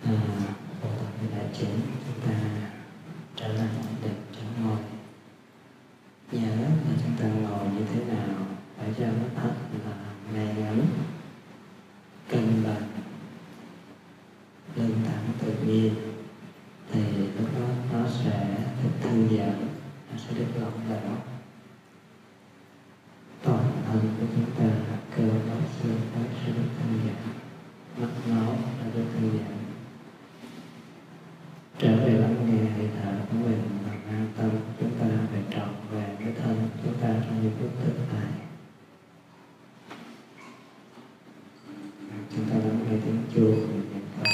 Bộ tập với đại chúng, chúng ta trở lại ổn định chỗ ngồi. Nhớ là chúng ta ngồi như thế nào phải cho nó thật là ngay ngắn, cân bằng, lưng thẳng tự nhiên, thì lúc đó nó sẽ được thư giãn, nó sẽ được lỏng lẻo. Toàn thân của chúng ta, cơ bắp xương khớp sẽ được thư giãn, mắt máu sẽ được thư giãn. Trở về lắng nghe hơi thở của mình và an tâm chúng ta phải trọn vẹn với thân chúng ta trong những phút thực tại. Chúng ta lắng nghe tiếng chuông của niệm Phật.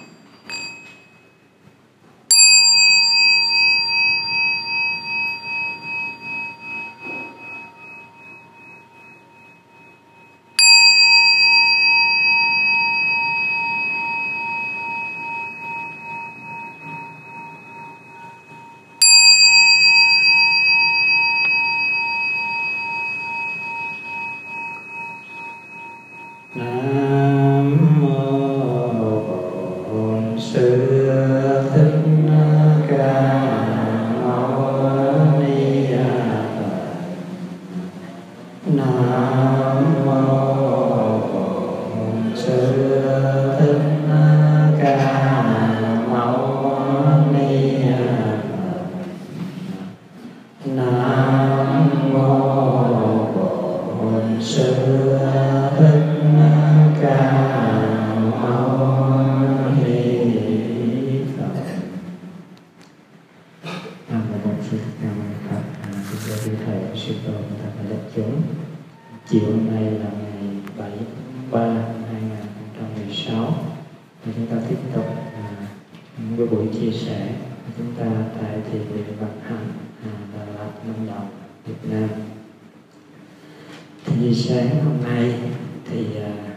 Chiều hôm nay là ngày 7/3/2016. Chúng ta tiếp tục với buổi chia sẻ của chúng ta tại Thiền viện Vận Hạnh, Đà Lạt, Lâm Đồng, Việt Nam. Thì sáng hôm nay thì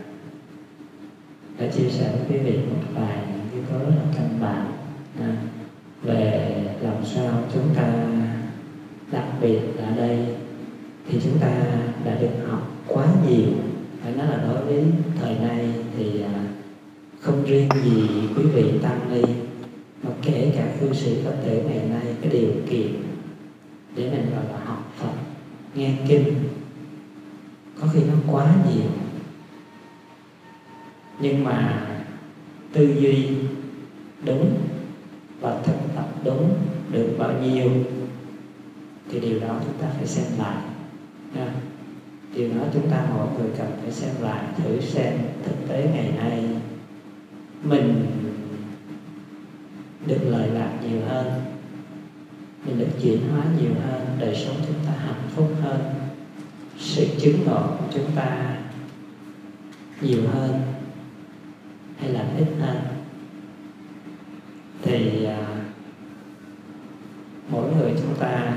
đã chia sẻ với quý vị một vài những yếu tố rất là căn bản về làm sao chúng ta, đặc biệt ở đây thì chúng ta đã được học quá nhiều. Phải nói là đối với thời nay thì không riêng gì quý vị tăng ni, mà kể cả cư sĩ Phật tử ngày nay, cái điều kiện để mình gọi là học Phật, nghe kinh có khi nó quá nhiều. Nhưng mà tư duy đúng và thực tập đúng được bao nhiêu thì điều đó chúng ta phải xem lại. Điều đó chúng ta mỗi người cần phải xem lại, thử xem thực tế ngày nay mình được lợi lạc nhiều hơn, mình được chuyển hóa nhiều hơn, đời sống chúng ta hạnh phúc hơn, sự chứng ngộ của chúng ta nhiều hơn hay là ít hơn. Thì mỗi người chúng ta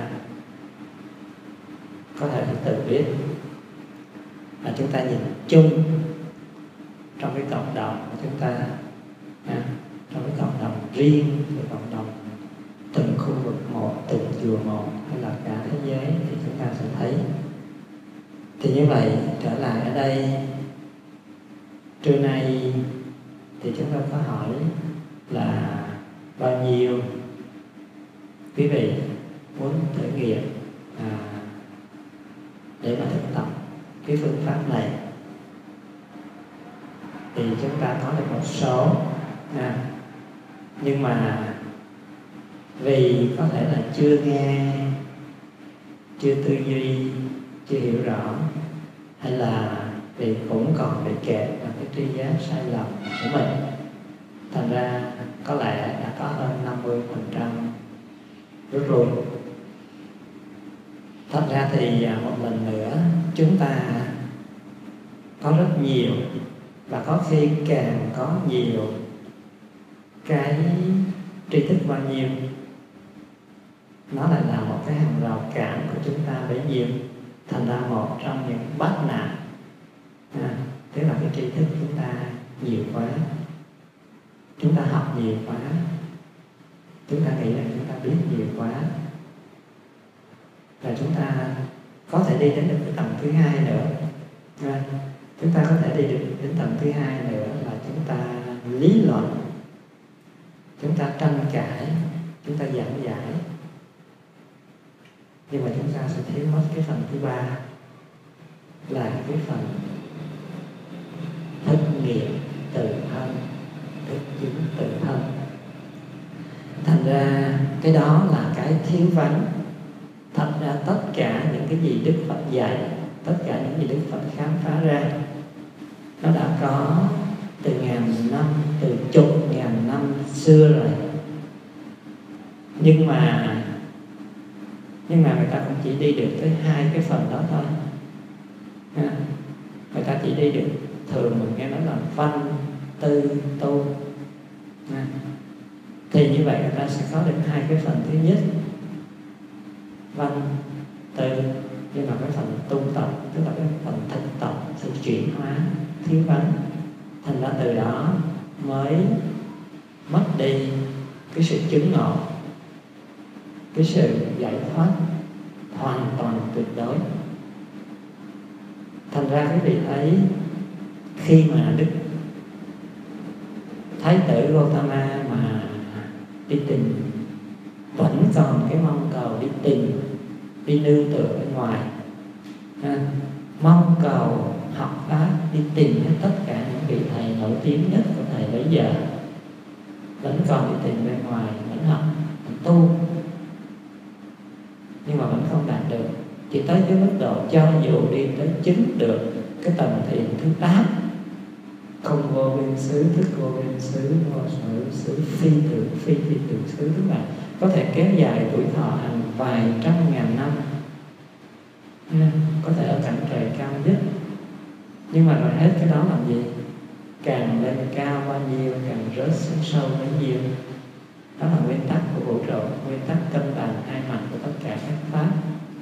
có thể tự biết là chúng ta nhìn chung trong cái cộng đồng của chúng ta, trong cái cộng đồng riêng, cái cộng đồng từng khu vực một, từng chùa một hay là cả thế giới thì chúng ta sẽ thấy. Thì như vậy trở lại ở đây trưa nay thì chúng ta có hỏi là bao nhiêu quý vị muốn thử nghiệm để mà thực tập cái phương pháp này. Thì chúng ta nói được một số nhưng mà vì có thể là chưa nghe, chưa tư duy, chưa hiểu rõ, hay là vì cũng còn bị kẹt vào cái tri giác sai lầm của mình, thành ra có lẽ đã có hơn 50% rút lui. Thật ra thì một lần nữa chúng ta có rất nhiều, và có khi càng có nhiều cái tri thức bao nhiêu, nó lại là một cái hàng rào cản của chúng ta bấy nhiêu. Thành ra một trong những bắt nạn tức là cái tri thức chúng ta nhiều quá, chúng ta học nhiều quá, chúng ta nghĩ rằng chúng ta biết nhiều quá, là chúng ta có thể đi đến được cái tầng thứ hai nữa. Chúng ta có thể đi được đến tầng thứ hai nữa là chúng ta lý luận chúng ta tranh cãi, chúng ta giảng giải, nhưng mà chúng ta sẽ thiếu mất cái phần thứ ba, là cái phần thực nghiệm tự thân, thực chứng tự thân. Thành ra cái đó là cái thiếu vắng. Thật ra tất cả những cái gì Đức Phật dạy, tất cả những gì Đức Phật khám phá ra, nó đã có từ ngàn năm, từ chục ngàn năm xưa rồi. Nhưng mà người ta cũng chỉ đi được tới hai cái phần đó thôi. Người ta chỉ đi được, thường mình nghe nói là văn, tư, tu. Thì như vậy người ta sẽ có được hai cái phần. Thứ nhất, văn, tư, nhưng mà cái phần tu tập, tức là cái phần thực tập, sự chuyển hóa thiếu vắng. Thành ra từ đó mới mất đi cái sự chứng ngộ, cái sự giải thoát hoàn toàn tuyệt đối. Thành ra quý vị thấy khi mà Đức Thái tử Gautama mà đi tìm, vẫn còn cái mong cầu đi tìm, đi nương tựa bên ngoài, mong cầu học pháp, đi tìm hết tất cả những vị thầy nổi tiếng nhất của thầy bấy giờ, vẫn còn đi tìm bên ngoài, vẫn học, vẫn tu, nhưng mà vẫn không đạt được. Chỉ tới cái mức độ cho dù đi tới chứng được cái tầng thiền thứ 8, không vô biên xứ, thức vô biên xứ, vô sở xứ, phi tưởng xứ, tức là có thể kéo dài tuổi thọ hàng vài trăm ngàn năm, có thể ở cảnh trời cao nhất. Nhưng mà rồi hết cái đó làm gì? Càng lên cao bao nhiêu, càng rớt xuống sâu bấy nhiêu. Đó là nguyên tắc của vũ trụ, nguyên tắc cân bằng hai mặt của tất cả các pháp.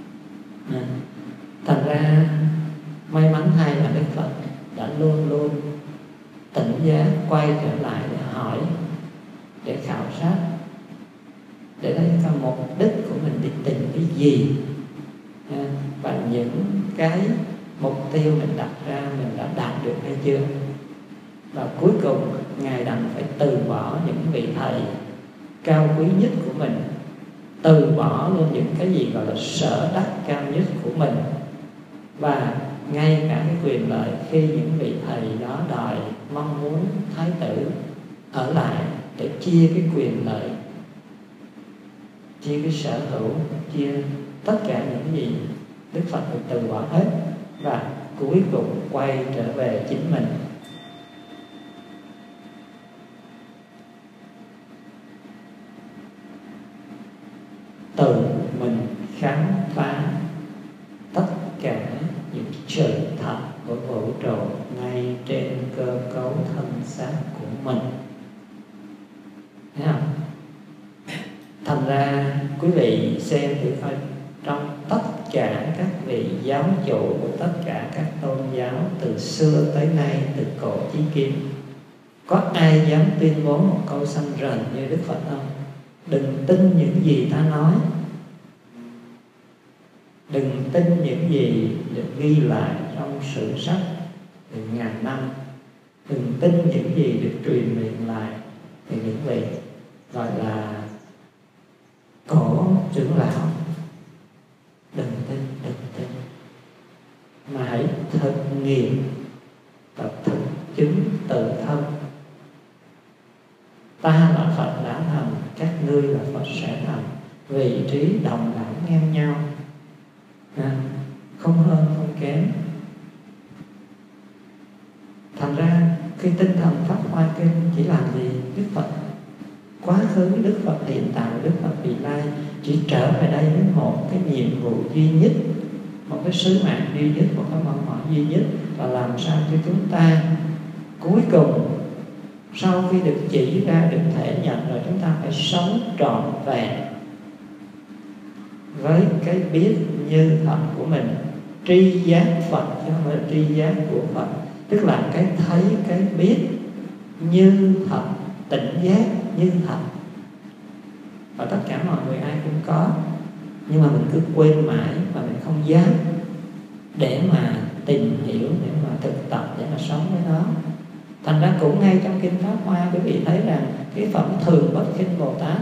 Thành ra may mắn thay là Đức Phật đã luôn luôn tỉnh giác, quay trở lại để hỏi, để khảo sát, để thấy cái mục đích của mình đi tìm cái gì, và những cái mục tiêu mình đặt ra mình đã đạt được hay chưa. Và cuối cùng Ngài đành phải từ bỏ những vị thầy cao quý nhất của mình, từ bỏ luôn những cái gì gọi là sở đắc cao nhất của mình, và ngay cả cái quyền lợi khi những vị thầy đó đòi mong muốn Thái tử ở lại để chia cái quyền lợi, chia cái sở hữu, chia tất cả những cái gì, Đức Phật phải từ bỏ hết và cuối cùng quay trở về chính mình. Từ mình khám phá tất cả những sự thật của vũ trụ ngay trên cơ cấu thân xác của mình. Thấy không? Thành ra quý vị xem thử coi, trong tất cả các vị giáo chủ của tất cả các tôn giáo từ xưa tới nay, từ cổ chí kim, có ai dám tuyên bố một câu xanh rần như Đức Phật không? Đừng tin những gì ta nói, đừng tin những gì được ghi lại trong sử sách từ ngàn năm, đừng tin những gì được truyền miệng lại từ những vị gọi là cổ trưởng lão. Đừng tin, mà hãy thực nghiệm và thực chứng tự thân. Ta là Phật đã thành, các ngươi là Phật sẽ thành. Vị trí đồng đẳng ngang nhau, không hơn không kém. Thành ra khi tinh thần Pháp Hoa Kinh chỉ làm gì? Đức Phật quá khứ, Đức Phật hiện tại, Đức Phật vị lai chỉ trở về đây với một cái nhiệm vụ duy nhất, một cái sứ mạng duy nhất, một cái mong mỏi duy nhất, là làm sao cho chúng ta cuối cùng sau khi được chỉ ra, được thể nhận rồi, chúng ta phải sống trọn vẹn với cái biết như thật của mình, tri giác Phật chứ không phải là tri giác của Phật, tức là cái thấy, cái biết như thật, tỉnh giác như thật. Và tất cả mọi người ai cũng có, nhưng mà mình cứ quên mãi và mình không dám để mà tìm hiểu, để mà thực tập, để mà sống với nó. Thành ra cũng ngay trong Kinh Pháp Hoa quý vị thấy rằng cái phẩm Thường Bất Khinh Bồ Tát.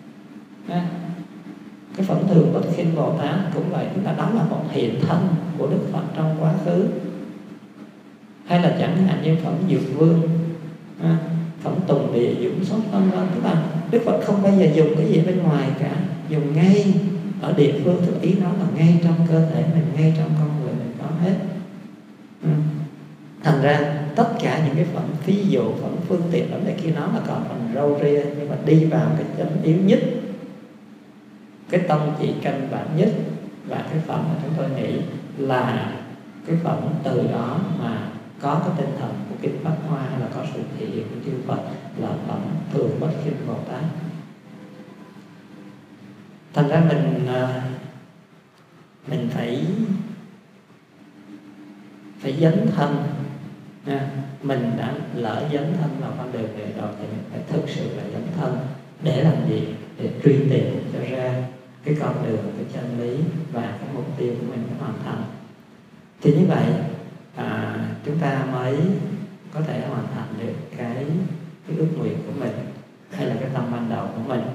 Cái phẩm Thường Bất Khinh Bồ Tát cũng vậy, chúng ta đó là một hiện thân của Đức Phật trong quá khứ. Hay là chẳng hạn như phẩm Dược Vương, phẩm Tùng Địa Dũng Xuất vân vân. Tức là Đức Phật không bao giờ dùng cái gì bên ngoài cả, dùng ngay ở địa phương. Tức ý nó là ngay trong cơ thể mình, ngay trong con người mình có hết. Thành ra tất cả những cái phẩm ví dụ, phẩm phương tiện ở đây kia nó là còn phần râu ria, nhưng mà đi vào cái chánh yếu nhất, cái tâm chỉ căn bản nhất, và cái phẩm mà chúng tôi nghĩ là cái phẩm từ đó mà có cái tinh thần của kinh Pháp Hoa, hay là có sự thể hiện của chư Phật, là phẩm Thường Bất Khinh Bồ Tát. Thành ra mình phải dấn thân. Mình đã lỡ dấn thân vào con đường này rồi thì mình phải thực sự là dấn thân. Để làm gì? Để truy tìm cho ra cái con đường, cái chân lý và cái mục tiêu của mình phải hoàn thành. Thì như vậy chúng ta mới có thể hoàn thành được cái ước nguyện của mình, hay là cái tâm ban đầu của mình.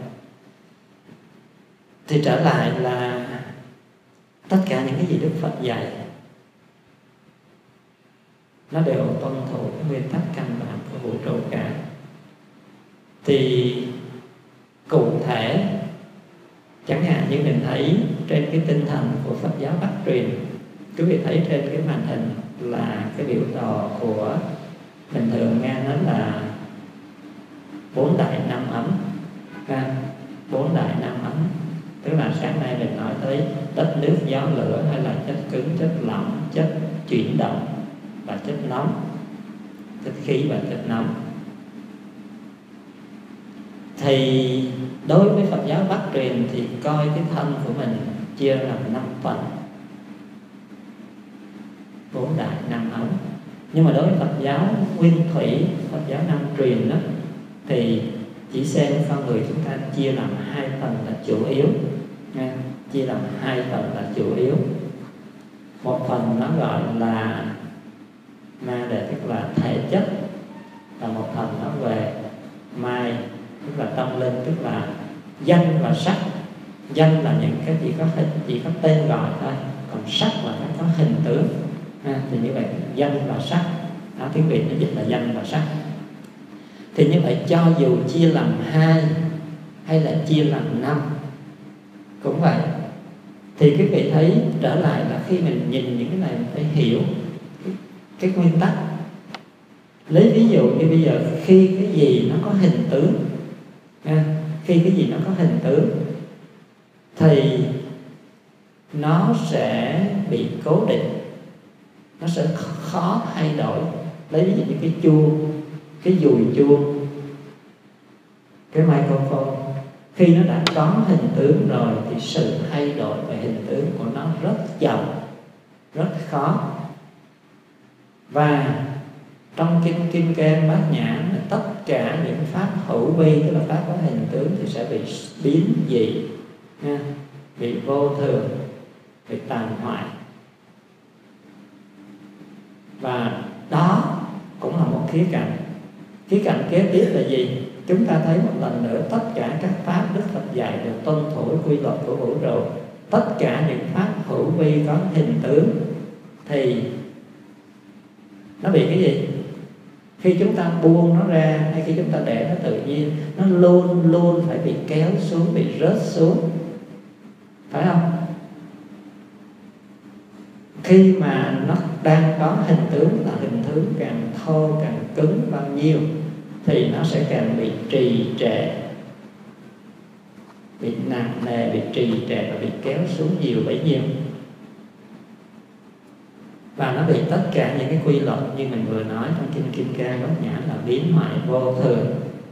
Thì trở lại là tất cả những cái gì Đức Phật dạy nó đều tuân thủ cái nguyên tắc căn bản của vũ trụ cả. Thì cụ thể chẳng hạn như mình thấy trên cái tinh thần của Phật giáo Bắc truyền, quý vị thấy trên cái màn hình là cái biểu đồ của, bình thường nghe nói là 4 đại năm ấm. 4 đại năm ấm tức là sáng nay mình nói tới đất, nước, gió, lửa, hay là chất cứng, chất lỏng, chất chuyển động và chất nóng, chất khí và chất nóng. Thì đối với Phật giáo Bắc truyền thì coi cái thân của mình chia làm 5 phần, 4 đại năm ấm. Nhưng mà đối với Phật giáo Nguyên Thủy, Phật giáo Nam truyền đó, thì chỉ xem con người chúng ta chia làm 2 phần là chủ yếu. Chia làm 2 phần là chủ yếu. Một phần nó gọi là ma đề, tức là thể chất, và một phần nó về mai, tức là tâm linh, tức là danh và sắc. Danh là những cái chỉ có tên gọi thôi, còn sắc là nó có hình tướng. Thì như vậy danh và sắc, tiếng Việt nó dịch là danh và sắc. Thì như vậy cho dù chia làm 2 hay là chia làm 5 cũng vậy. Thì quý vị thấy trở lại là khi mình nhìn những cái này mình phải hiểu cái nguyên tắc. Lấy ví dụ như bây giờ khi cái gì nó có hình tướng, khi cái gì nó có hình tướng thì nó sẽ bị cố định, nó sẽ khó thay đổi. Lấy ví dụ như cái chuông, cái dùi chuông, cái microphone, khi nó đã có hình tướng rồi thì sự thay đổi về hình tướng của nó rất chậm, rất khó. Và trong kinh Kim Cang Bát Nhã, tất cả những pháp hữu vi, tức là pháp có hình tướng, thì sẽ bị biến dị, bị vô thường, bị tàn hoại. Và đó cũng là một khía cạnh. Khía cạnh kế tiếp là gì? Chúng ta thấy một lần nữa tất cả các pháp Đức Phật dạy đều tuân thủ quy luật của vũ trụ. Tất cả những pháp hữu vi có hình tướng thì nó bị cái gì? Khi chúng ta buông nó ra hay khi chúng ta để nó tự nhiên, nó luôn luôn phải bị kéo xuống, bị rớt xuống, phải không? Khi mà nó đang có hình tướng, là hình tướng càng thô càng cứng bao nhiêu thì nó sẽ càng bị trì trệ, bị nặng nề, bị trì trệ và bị kéo xuống nhiều bấy nhiêu. Và nó bị tất cả những cái quy luật như mình vừa nói trong kinh Kim Cang Bát Nhã là biến hoại vô thường.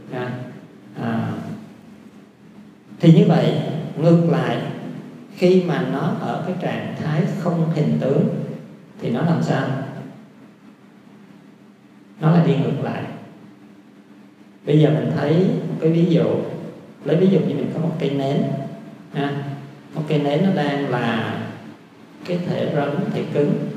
Thì như vậy ngược lại, khi mà nó ở cái trạng thái không hình tướng thì nó làm sao? Nó lại đi ngược lại. Bây giờ mình thấy một cái ví dụ, lấy ví dụ như mình có một cây nến, một cây nến nó đang là cái thể rắn, thể cứng.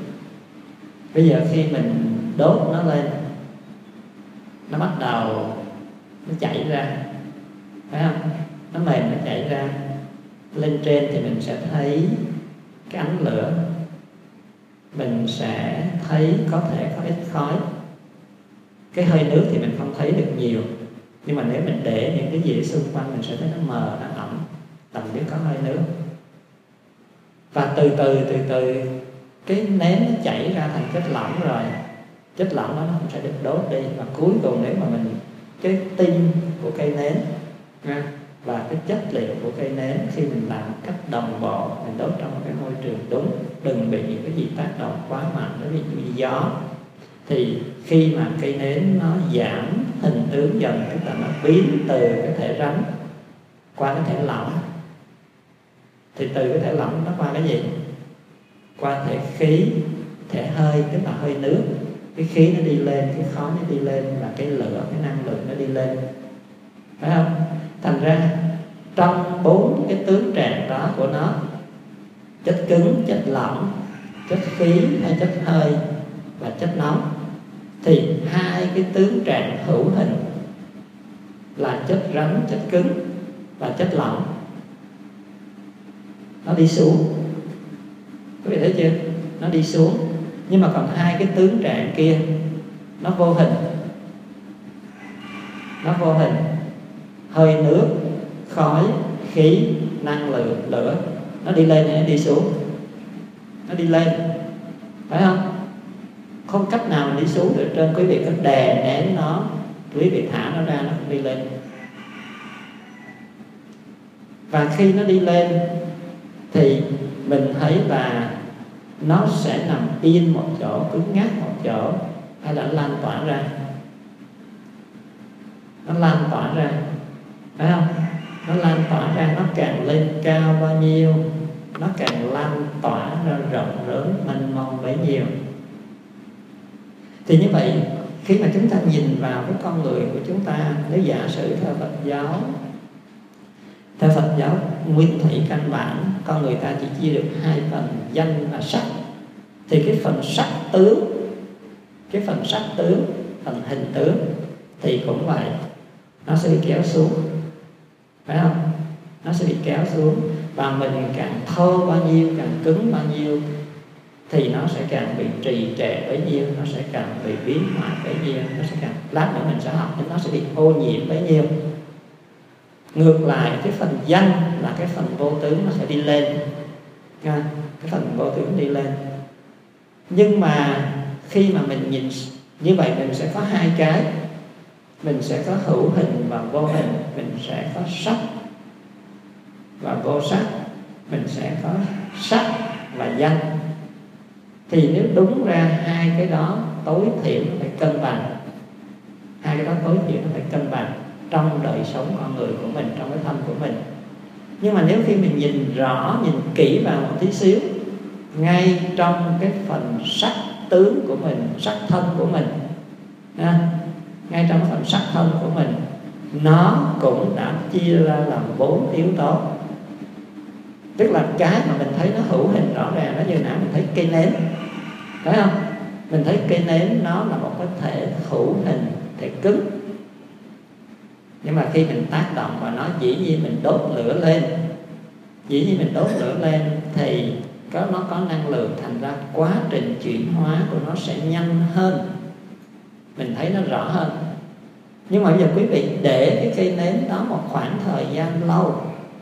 Bây giờ khi mình đốt nó lên, nó bắt đầu nó chảy ra, phải không? Nó mềm nó chảy ra. Lên trên thì mình sẽ thấy cái ánh lửa, mình sẽ thấy có thể có ít khói. Cái hơi nước thì mình không thấy được nhiều, nhưng mà nếu mình để những cái gì xung quanh mình sẽ thấy nó mờ, nó ẩm, tầm biết có hơi nước. Và từ từ cái nến nó chảy ra thành chất lỏng rồi, chất lỏng đó nó cũng sẽ được đốt đi. Và cuối cùng nếu mà mình cái tinh của cây nến và cái chất liệu của cây nến khi mình làm cách đồng bộ, mình đốt trong một cái môi trường đúng, đừng bị những cái gì tác động quá mạnh, ví dụ như gió, thì khi mà cây nến nó giảm hình tướng dần, tức là nó biến từ cái thể rắn qua cái thể lỏng, thì từ cái thể lỏng nó qua cái gì? Qua thể khí, thể hơi, tức là hơi nước. Cái khí nó đi lên, cái khói nó đi lên, và cái lửa, cái năng lượng nó đi lên, phải không? Thành ra trong 4 cái tướng trạng đó của nó, chất cứng, chất lỏng, chất khí hay chất hơi và chất nóng, thì 2 cái tướng trạng hữu hình là chất rắn, chất cứng và chất lỏng nó đi xuống. Quý vị thấy chưa? Nó đi xuống. Nhưng mà còn 2 cái tướng trạng kia nó vô hình. Nó vô hình. Hơi nước, khói, khí, năng lượng, lửa, nó đi lên hay nó đi xuống? Nó đi lên, phải không? Không cách nào mình đi xuống được trên. Quý vị cứ đè nén nó, quý vị thả nó ra, nó cũng đi lên. Và khi nó đi lên thì mình thấy là nó sẽ nằm yên một chỗ, cứng ngắc một chỗ, hay là nó lan tỏa ra? Nó lan tỏa ra, phải không? Nó lan tỏa ra, nó càng lên cao bao nhiêu, nó càng lan tỏa ra rộng lớn, mênh mông bấy nhiêu. Thì như vậy, khi mà chúng ta nhìn vào cái con người của chúng ta, nếu giả sử theo Phật giáo nguyên thủy căn bản, con người ta chỉ chia được 2 phần danh và sắc. Thì cái phần sắc tướng, phần hình tướng thì cũng vậy, nó sẽ bị kéo xuống, phải không? Nó sẽ bị kéo xuống. Và mình càng thô bao nhiêu, càng cứng bao nhiêu, thì nó sẽ càng bị trì trệ bấy nhiêu, nó sẽ càng bị biến hoại bấy nhiêu, nó sẽ càng, lát nữa mình sẽ học, nên nó sẽ bị ô nhiễm bấy nhiêu. Ngược lại, cái phần danh là cái phần vô tướng, nó sẽ đi lên. Cái phần vô tướng đi lên. Nhưng mà khi mà mình nhìn như vậy, mình sẽ có 2 cái. Mình sẽ có hữu hình và vô hình. Mình sẽ có sắc và vô sắc. Mình sẽ có sắc và danh. Thì nếu đúng ra 2 cái đó tối thiểu nó phải cân bằng. 2 cái đó tối thiểu nó phải cân bằng trong đời sống con người của mình, trong cái thân của mình. Nhưng mà nếu khi mình nhìn rõ, nhìn kỹ vào một tí xíu, ngay trong cái phần sắc tướng của mình, sắc thân của mình, ngay trong cái phần sắc thân của mình, nó cũng đã chia ra làm 4 yếu tố. Tức là cái mà mình thấy nó hữu hình rõ ràng, nó như nào? Mình thấy cây nến, phải không? Mình thấy cây nến nó là một cái thể hữu hình, thể cứng. Nhưng mà khi mình tác động vào nó, dĩ nhiên mình đốt lửa lên, thì nó có năng lượng, thành ra quá trình chuyển hóa của nó sẽ nhanh hơn, mình thấy nó rõ hơn. Nhưng mà bây giờ quý vị để cái cây nến đó một khoảng thời gian lâu,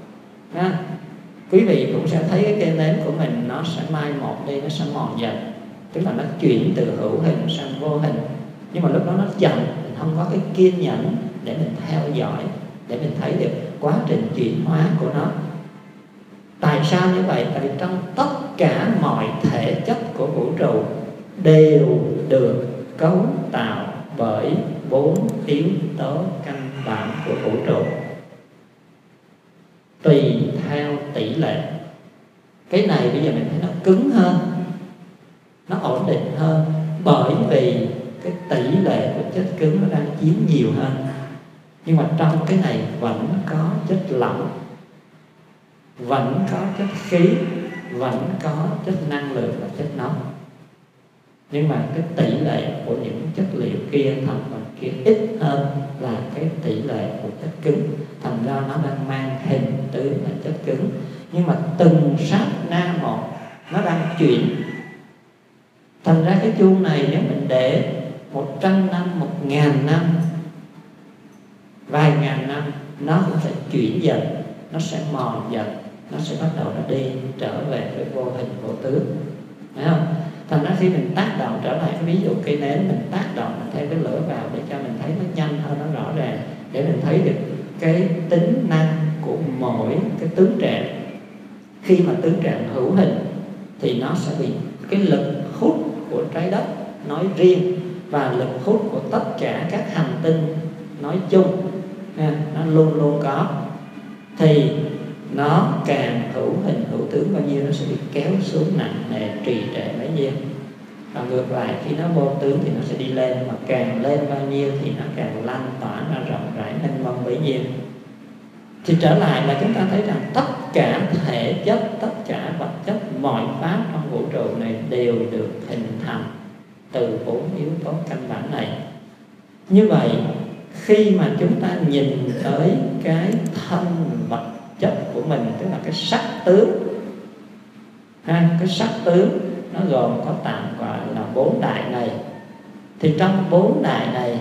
quý vị cũng sẽ thấy cái cây nến của mình nó sẽ mai một đi, nó sẽ mòn dần. Tức là nó chuyển từ hữu hình sang vô hình. Nhưng mà lúc đó nó chậm, mình không có cái kiên nhẫn để mình theo dõi, để mình thấy được quá trình chuyển hóa của nó. Tại sao như vậy? Tại vì trong tất cả mọi thể chất của vũ trụ đều được cấu tạo bởi 4 yếu tố căn bản của vũ trụ, tùy theo tỷ lệ. Cái này bây giờ mình thấy nó cứng hơn, nó ổn định hơn, bởi vì cái tỷ lệ của chất cứng nó đang chiếm nhiều hơn. Nhưng mà trong cái này vẫn có chất lỏng, vẫn có chất khí, vẫn có chất năng lượng và chất nóng. Nhưng mà cái tỷ lệ của những chất liệu kia, thành phần kia ít hơn là cái tỷ lệ của chất cứng. Thành ra nó đang mang hình tướng là chất cứng, nhưng mà từng sát na một nó đang chuyển. Thành ra cái chuông này nếu mình để 100 năm, 1000 năm, vài ngàn năm, nó cũng sẽ chuyển dần, nó sẽ mòn dần, nó sẽ bắt đầu nó đi trở về với vô hình vô tướng, phải không? Thành ra khi mình tác động trở lại cái ví dụ cây nến, mình tác động mình thêm cái lửa vào để cho mình thấy nó nhanh hơn, nó rõ ràng, để mình thấy được cái tính năng của mỗi cái tướng trạng. Khi mà tướng trạng hữu hình thì nó sẽ bị cái lực hút của trái đất nói riêng và lực hút của tất cả các hành tinh nói chung, nó luôn luôn có. Thì nó càng hữu hình hữu tướng bao nhiêu, nó sẽ bị kéo xuống nặng nề, trì trệ bấy nhiêu. Và ngược lại, khi nó vô tướng thì nó sẽ đi lên, mà càng lên bao nhiêu thì nó càng lan tỏa ra rộng rãi mênh mông bấy nhiêu. Thì trở lại là chúng ta thấy rằng tất cả thể chất, tất cả vật chất, mọi pháp trong vũ trụ này đều được hình thành từ 4 yếu tố căn bản này. Như vậy khi mà chúng ta nhìn tới cái thân vật chất của mình, tức là cái sắc tướng, cái sắc tướng nó gồm có tạm gọi là 4 đại này. Thì trong 4 đại này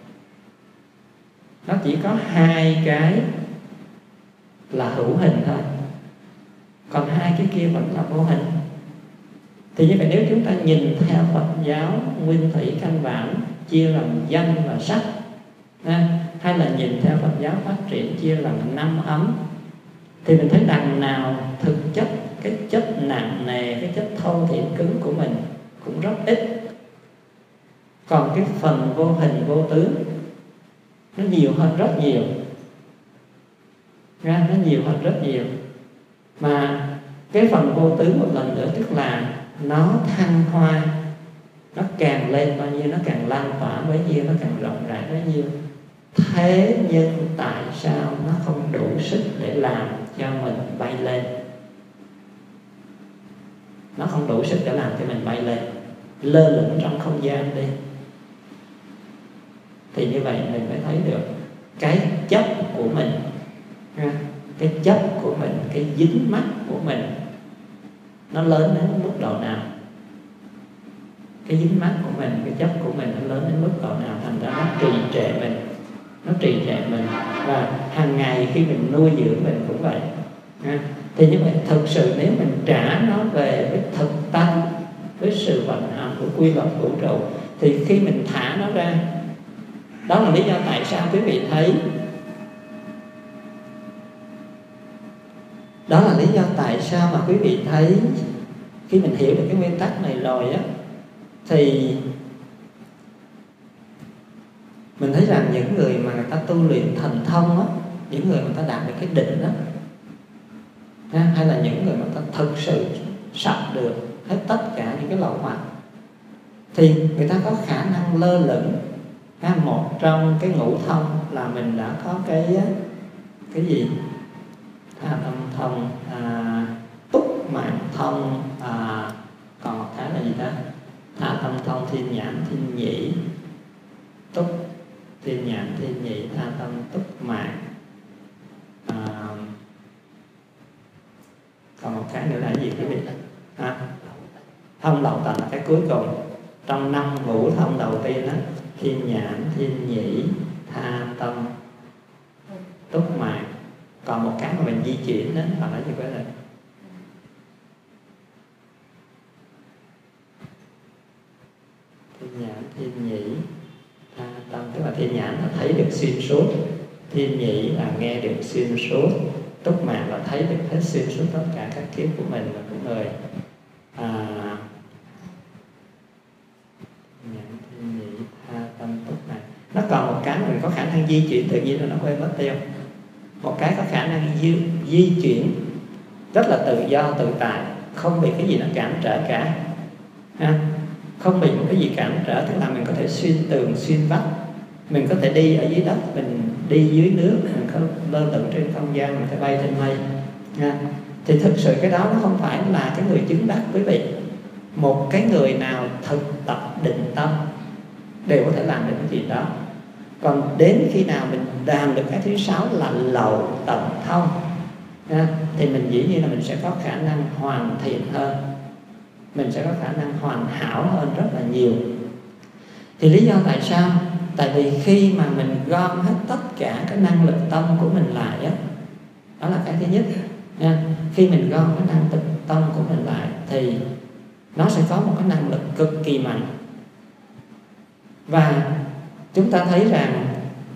nó chỉ có 2 cái là hữu hình thôi, còn 2 cái kia vẫn là vô hình. Thì như vậy nếu chúng ta nhìn theo Phật giáo nguyên thủy căn bản chia làm danh và sắc, hay là nhìn theo Phật giáo phát triển chia làm 5 ấm, thì mình thấy đằng nào thực chất cái chất nặng nề, cái chất thô thiển cứng của mình cũng rất ít. Còn cái phần vô hình vô tướng nó nhiều hơn rất nhiều, nó nhiều hơn rất nhiều. Mà cái phần vô tướng một lần nữa, tức là nó thăng hoa, nó càng lên bao nhiêu, nó càng lan tỏa bấy nhiêu, nó càng rộng rãi bấy nhiêu. Thế nhưng tại sao nó không đủ sức để làm cho mình bay lên? Nó không đủ sức để làm cho mình bay lên, lơ lửng trong không gian đi. Thì như vậy mình mới thấy được cái chấp của mình, cái chấp của mình, cái dính mắc của mình nó lớn đến mức độ nào. Cái dính mắc của mình, cái chấp của mình nó lớn đến mức độ nào, thành ra nó trì trệ mình, nó trì trệ mình. Và hàng ngày khi mình nuôi dưỡng mình cũng vậy. Thì như vậy thực sự nếu mình trả nó về với thực tâm, với sự vận hành của quy luật vũ trụ, thì khi mình thả nó ra, đó là lý do tại sao quý vị thấy, đó là lý do tại sao mà quý vị thấy khi mình hiểu được cái nguyên tắc này rồi á, thì mình thấy rằng những người mà người ta tu luyện thần thông á, những người mà người ta đạt được cái định đó, hay là những người mà người ta thực sự sạch được hết tất cả những cái lậu hoặc, thì người ta có khả năng lơ lửng. Một trong cái ngũ thông là mình đã có cái gì? Tha tâm thông, túc mạng thông, còn một cái là gì ta? Tha tâm thông, thiên nhãn, thiên nhĩ, túc, thiên nhãn, thiên nhĩ, tha tâm, túc mạng. Còn một cái nữa là gì quý vị? Thông lậu tận là cái cuối cùng. Trong 5 ngũ thông đầu tiên đó, thiên nhãn, thiên nhĩ, tha tâm, túc mạng. Còn một cái mà mình di chuyển đến là gì quý vị? Thiên nhãn, thiên nhĩ, tha tâm. Tức là thiên nhãn là thấy được xuyên suốt, thiên nhĩ là nghe được xuyên suốt, túc mạng là thấy được hết xuyên suốt tất cả các kiếp của mình và của người. Thiên nhĩ, tha tâm, túc mạng. Nó còn một cái mình có khả năng di chuyển tự nhiên là nó quên mất tiêu. Một cái có khả năng di chuyển rất là tự do tự tại, không bị cái gì nó cản trở cả, không bị một cái gì cản trở. Tức là mình có thể xuyên tường, xuyên vách, mình có thể đi ở dưới đất, mình đi dưới nước, mình có lơ lửng trên không gian, mình có thể bay trên mây. Thì thực sự cái đó nó không phải là cái người chứng đắc quý vị. một cái người nào thực tập định tâm đều có thể làm được cái chuyện đó. Còn đến khi nào mình làm được cái thứ 6 là lậu tận thông thì mình dĩ nhiên là mình sẽ có khả năng hoàn thiện hơn, mình sẽ có khả năng hoàn hảo hơn rất là nhiều. Thì lý do tại sao? Tại vì khi mà mình gom hết tất cả cái năng lực tâm của mình lại đó là cái thứ nhất nha. Khi mình gom cái năng lực tâm của mình lại thì nó sẽ có một cái năng lực cực kỳ mạnh. Và chúng ta thấy rằng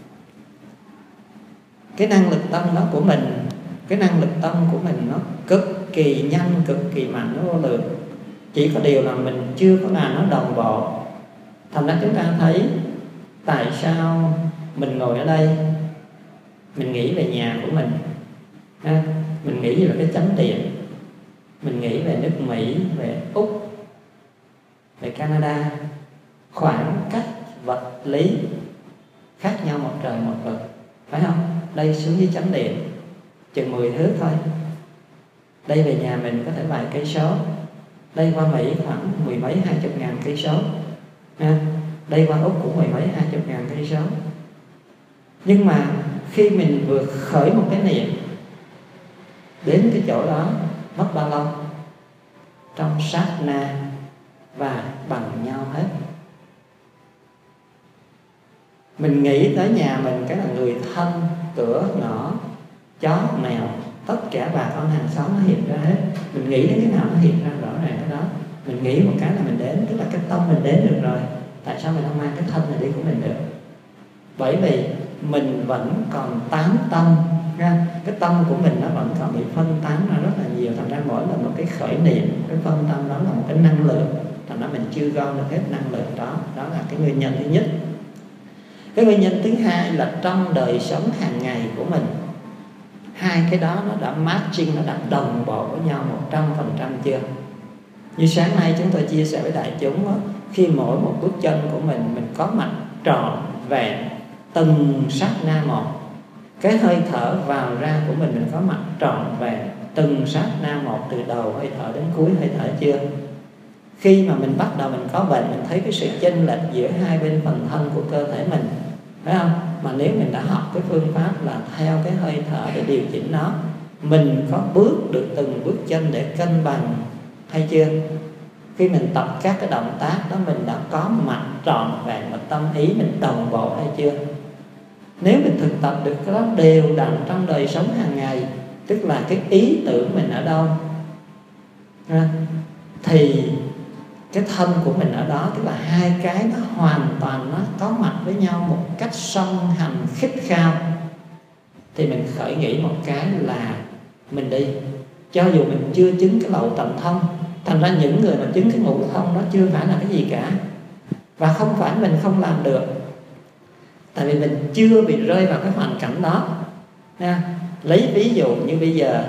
cái năng lực tâm đó của mình, cái năng lực tâm của mình nó cực kỳ nhanh, cực kỳ mạnh, nó vô lượng. Chỉ có điều là mình chưa có làm nó đồng bộ. Thành ra chúng ta thấy tại sao mình ngồi ở đây, mình nghĩ về nhà của mình, mình nghĩ về cái chánh điện, mình nghĩ về nước Mỹ, về Úc, về Canada, khoảng cách vật lý khác nhau một trời một vực, phải không? Đây xuống dưới chánh điện chừng 10 thước thôi, đây về nhà mình có thể vài cây số, đây qua Mỹ khoảng 10 mấy 20 ngàn cây số, đây qua Úc cũng 10 mấy 20 ngàn cây số. Nhưng mà khi mình vừa khởi một cái niệm đến cái chỗ đó mất bao lâu? Trong sát na và bằng nhau hết. Mình nghĩ tới nhà mình, cái là người thân, cửa, ngõ, chó, mèo, tất cả bà con hàng xóm nó hiện ra hết. Mình nghĩ đến cái nào nó hiện ra rõ ràng cái đó. Mình nghĩ một cái là mình đến, tức là cái tâm mình đến được rồi. Tại sao mình không mang cái thân này đi của mình được? Bởi vì mình vẫn còn 8 tâm, cái tâm của mình nó vẫn còn bị phân tán ra rất là nhiều. Thành ra mỗi lần một cái khởi niệm, cái phân tâm đó là một cái năng lượng, thành ra mình chưa gom được hết năng lượng đó. Đó là cái nguyên nhân thứ nhất. Cái nguyên nhân thứ hai là trong đời sống hàng ngày của mình, hai cái đó nó đã matching, nó đã đồng bộ với nhau 100% chưa? Như sáng nay chúng tôi chia sẻ với đại chúng đó, khi mỗi một bước chân của mình có mặt trọn vẹn từng sát na một. Cái hơi thở vào ra của mình có mặt trọn vẹn từng sát na một, từ đầu hơi thở đến cuối hơi thở chưa? Khi mà mình bắt đầu mình có bệnh, mình thấy cái sự chênh lệch giữa hai bên phần thân của cơ thể mình, phải không? Mà nếu mình đã học cái phương pháp là theo cái hơi thở để điều chỉnh nó, mình có bước được từng bước chân để cân bằng hay chưa? Khi mình tập các cái động tác đó, mình đã có mặt trọn vẹn và tâm ý mình đồng bộ hay chưa? Nếu mình thực tập được cái đó đều đặn trong đời sống hàng ngày, tức là cái ý tưởng mình ở đâu thì cái thân của mình ở đó, tức là hai cái nó hoàn toàn nó có mặt với nhau một cách song hành khít khao. Thì mình khởi nghĩ một cái là mình đi, cho dù mình chưa chứng cái lậu tận thông. Thành ra những người mà chứng cái ngũ thông đó chưa phải là cái gì cả. Và không phải mình không làm được, tại vì mình chưa bị rơi vào cái hoàn cảnh đó nha. Lấy ví dụ như bây giờ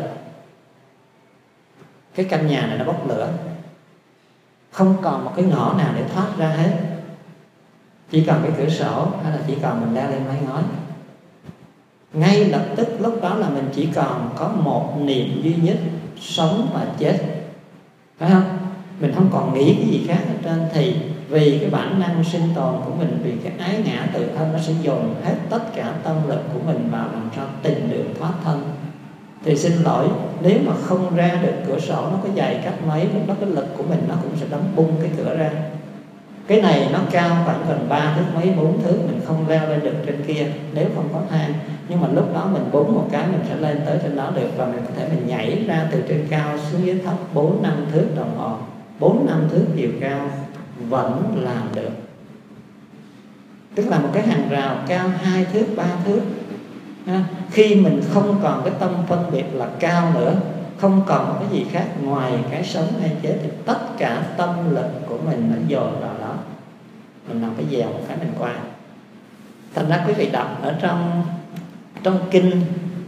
cái căn nhà này nó bốc lửa, không còn một cái ngõ nào để thoát ra hết, chỉ còn cái cửa sổ hay là chỉ còn mình leo lên mái ngói. Ngay lập tức lúc đó là mình chỉ còn có một niệm duy nhất, sống và chết, phải không? Mình không còn nghĩ cái gì khác ở trên. Thì vì cái bản năng sinh tồn của mình, vì cái ái ngã tự thân, nó sẽ dồn hết tất cả tâm lực của mình vào làm sao tìm đường thoát thân. Thì xin lỗi, nếu mà không ra được cửa sổ nó có dày cách mấy, lúc đó cái lực của mình nó cũng sẽ đóng bung cái cửa ra. Cái này nó cao khoảng gần 3 thước mấy, 4 thước, mình không leo lên được trên kia nếu không có thang. Nhưng mà lúc đó mình búng một cái mình sẽ lên tới trên đó được. Và mình có thể mình nhảy ra từ trên cao xuống dưới thấp 4-5 thước đồng hồ, 4-5 thước chiều cao vẫn làm được. Tức là một cái hàng rào cao 2 thước, 3 thước. Khi mình không còn cái tâm phân biệt là cao nữa, không còn cái gì khác ngoài cái sống hay chết, thì tất cả tâm lực của mình nó dồn vào đó, mình làm cái dèo một cái mình qua. Thành ra quý vị đọc ở trong kinh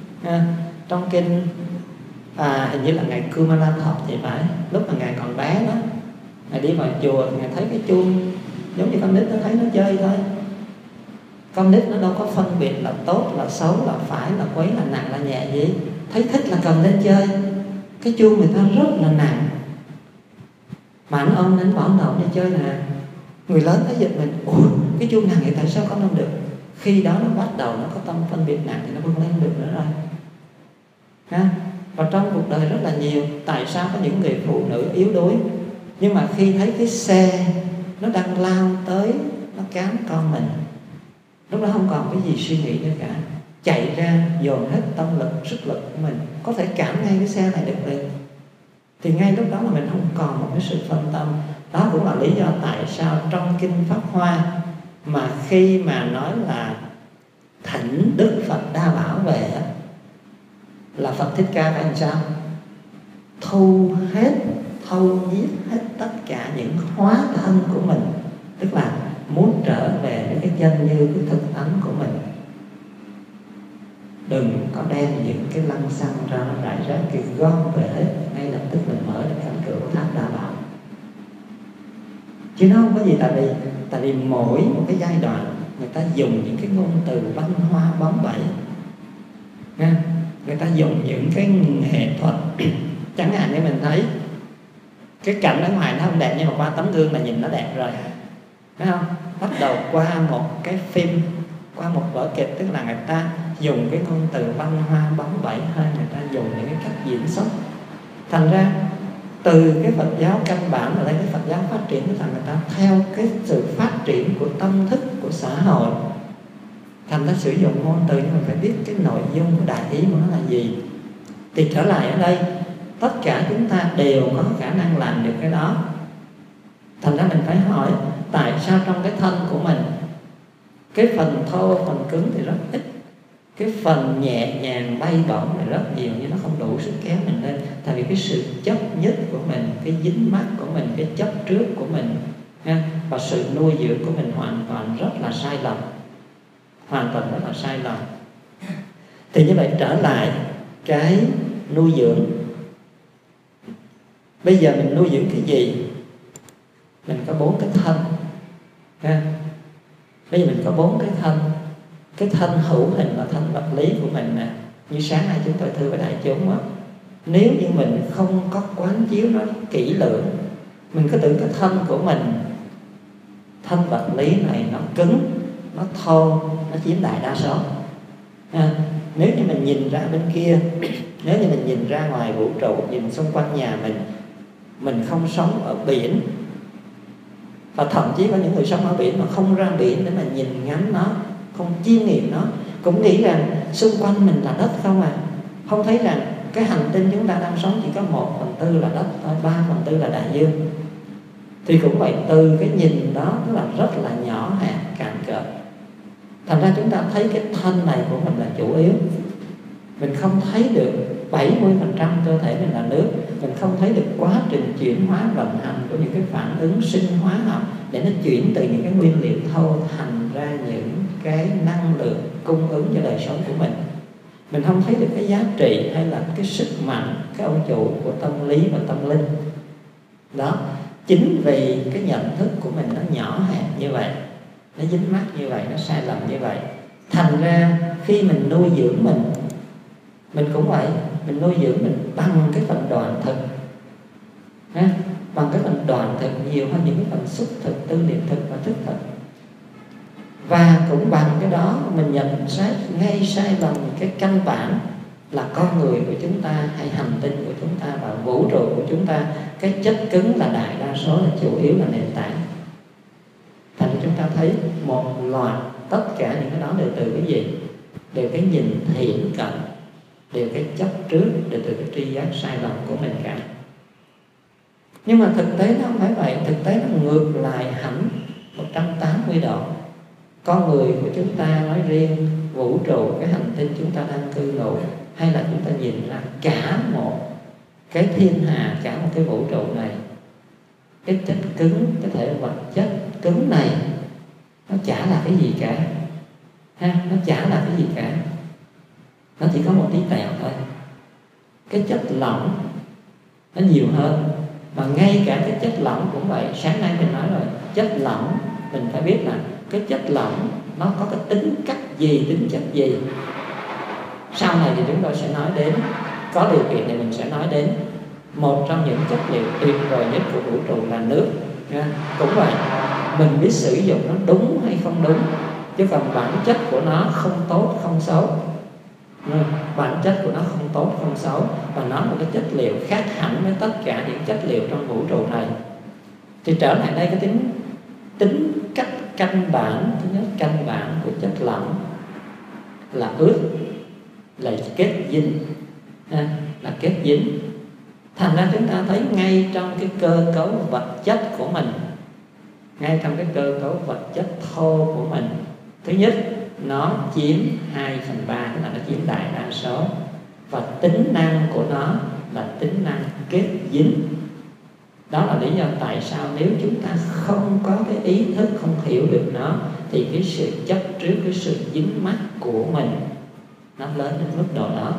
hình như là ngài Kumarathop thì phải, lúc mà ngài còn bé đó, ngài đi vào chùa, ngài thấy cái chuông giống như con nít, nó thấy nó chơi thôi. Con nít nó đâu có phân biệt là tốt, là xấu, là phải, là quấy, là nặng, là nhẹ gì. Thấy thích là cầm lên chơi. Cái chuông người ta rất là nặng, mà anh ôm đến bỏ lộn đi chơi nè. Người lớn thấy giật mình, ủa cái chuông này tại sao con không được? Khi đó nó bắt đầu nó có tâm phân biệt nặng thì nó vươn lên được nữa rồi ha. Và trong cuộc đời rất là nhiều, tại sao có những người phụ nữ yếu đuối, nhưng mà khi thấy cái xe nó đang lao tới, nó cán con mình, lúc đó không còn cái gì suy nghĩ nữa cả, chạy ra dồn hết tâm lực, sức lực của mình, có thể cản ngay cái xe này được liền, thì ngay lúc đó là mình không còn một cái sự phân tâm. Đó cũng là lý do tại sao trong Kinh Pháp Hoa mà khi mà nói là thỉnh Đức Phật Đa Bảo về là Phật Thích Ca phải làm sao? Thu hết, thâu nhiếp hết tất cả những hóa thân của mình, tức là muốn trở về với cái chân như cái thực tánh của mình. Đừng có đem những cái lăng xăng ra nó rải rác, kia gom về hết, ngay lập tức mình mở được cánh cửa của tháp Đa Bảo. Chứ nó không có gì, tại vì mỗi một cái giai đoạn người ta dùng những cái ngôn từ văn hoa bóng bẩy nha. Người ta dùng những cái nghệ thuật chẳng hạn như mình thấy cái cảnh ở ngoài nó không đẹp, nhưng mà qua tấm gương là nhìn nó đẹp rồi, phải không? Bắt đầu qua một cái phim, qua một vở kịch, tức là người ta dùng cái ngôn từ văn hoa bóng bẩy hơn, người ta dùng những cái cách diễn xuất. Thành ra từ cái Phật giáo căn bản mà lên cái Phật giáo phát triển, tức là người ta theo cái sự phát triển của tâm thức của xã hội, thành ra sử dụng ngôn từ, nhưng mà phải biết cái nội dung của đại ý của nó là gì. Thì trở lại ở đây, tất cả chúng ta đều có khả năng làm được cái đó. Thành ra mình phải hỏi tại sao trong cái thân của mình, cái phần thô, phần cứng thì rất ít, cái phần nhẹ nhàng bay bổng là rất nhiều, nhưng nó không đủ sức kéo mình lên. Tại vì cái sự chấp nhất của mình, cái dính mắc của mình, cái chấp trước của mình ha, và sự nuôi dưỡng của mình hoàn toàn rất là sai lầm, hoàn toàn rất là sai lầm. Thì như vậy trở lại cái nuôi dưỡng, bây giờ mình nuôi dưỡng cái gì? Mình có 4 cái thân ha. Bây giờ mình có 4 cái thân. Cái thân hữu hình là thân vật lý của mình nè. Như sáng nay chúng tôi thưa với đại chúng á, nếu như mình không có quán chiếu nó kỹ lưỡng, mình cứ tưởng cái thân của mình, thân vật lý này nó cứng, nó thô, nó chiếm đại đa số ha. Nếu như mình nhìn ra bên kia, nếu như mình nhìn ra ngoài vũ trụ, nhìn xung quanh nhà mình không sống ở biển, và thậm chí có những người sống ở biển mà không ra biển để mà nhìn ngắm nó, không chiêm nghiệm nó, cũng nghĩ rằng xung quanh mình là đất không à, không thấy rằng cái hành tinh chúng ta đang sống chỉ có 1/4 là đất thôi, 3/4 là đại dương. Thì cũng vậy, từ cái nhìn đó tức là rất là nhỏ hẹp, cạn cợt. Thành ra chúng ta thấy cái thân này của mình là chủ yếu. Mình không thấy được 70% cơ thể mình là nước. Mình không thấy được quá trình chuyển hóa vận hành của những cái phản ứng sinh hóa học để nó chuyển từ những cái nguyên liệu thô thành ra những cái năng lượng cung ứng cho đời sống của mình. Mình không thấy được cái giá trị hay là cái sức mạnh, cái ông chủ của tâm lý và tâm linh. Đó, chính vì cái nhận thức của mình nó nhỏ hẹp như vậy, nó dính mắc như vậy, nó sai lầm như vậy. Thành ra khi mình nuôi dưỡng mình cũng vậy, mình nuôi dưỡng mình bằng cái phần đoàn thực ha, bằng cái phần đoàn thực nhiều hơn những cái phần xúc thực, tư niệm thực và thức thực. Và cũng bằng cái đó mình nhận xét ngay sai lầm cái căn bản là con người của chúng ta, hay hành tinh của chúng ta và vũ trụ của chúng ta, cái chất cứng là đại đa số, là chủ yếu, là nền tảng. Thành ra chúng ta thấy một loạt tất cả những cái đó đều từ cái gì? Đều cái nhìn thiển cận, đều cái chấp trước, đều từ cái tri giác sai lầm của mình cả. Nhưng mà thực tế nó không phải vậy, thực tế nó ngược lại hẳn 180 độ. Con người của chúng ta nói riêng, vũ trụ, cái hành tinh chúng ta đang cư ngụ, hay là chúng ta nhìn ra cả một cái thiên hà, cả một cái vũ trụ này, cái chất cứng, cái thể vật chất cứng này nó chả là cái gì cả ha, nó chả là cái gì cả, nó chỉ có một tí tẹo thôi. Cái chất lỏng nó nhiều hơn, mà ngay cả cái chất lỏng cũng vậy. Sáng nay mình nói rồi, chất lỏng mình phải biết là cái chất lỏng nó có cái tính cách gì, tính chất gì. Sau này thì chúng tôi sẽ nói đến, có điều kiện thì mình sẽ nói đến một trong những chất liệu tuyệt vời nhất của vũ trụ là nước. Cũng vậy, mình biết sử dụng nó đúng hay không đúng, chứ còn bản chất của nó không tốt không xấu. Bản chất của nó không tốt không xấu, và nó là một cái chất liệu khác hẳn với tất cả những chất liệu trong vũ trụ này. Thì trở lại đây, cái tính cách căn bản, thứ nhất căn bản của chất lỏng là ướt, là kết dính, là kết dính. Thành ra chúng ta thấy ngay trong cái cơ cấu vật chất của mình, ngay trong cái cơ cấu vật chất thô của mình, thứ nhất nó chiếm 2/3, tức là nó chiếm đại đa số, và tính năng của nó là tính năng kết dính. Đó là lý do tại sao nếu chúng ta không có cái ý thức, không hiểu được nó, thì cái sự chấp trước, cái sự dính mắc của mình nó lớn đến mức độ đó.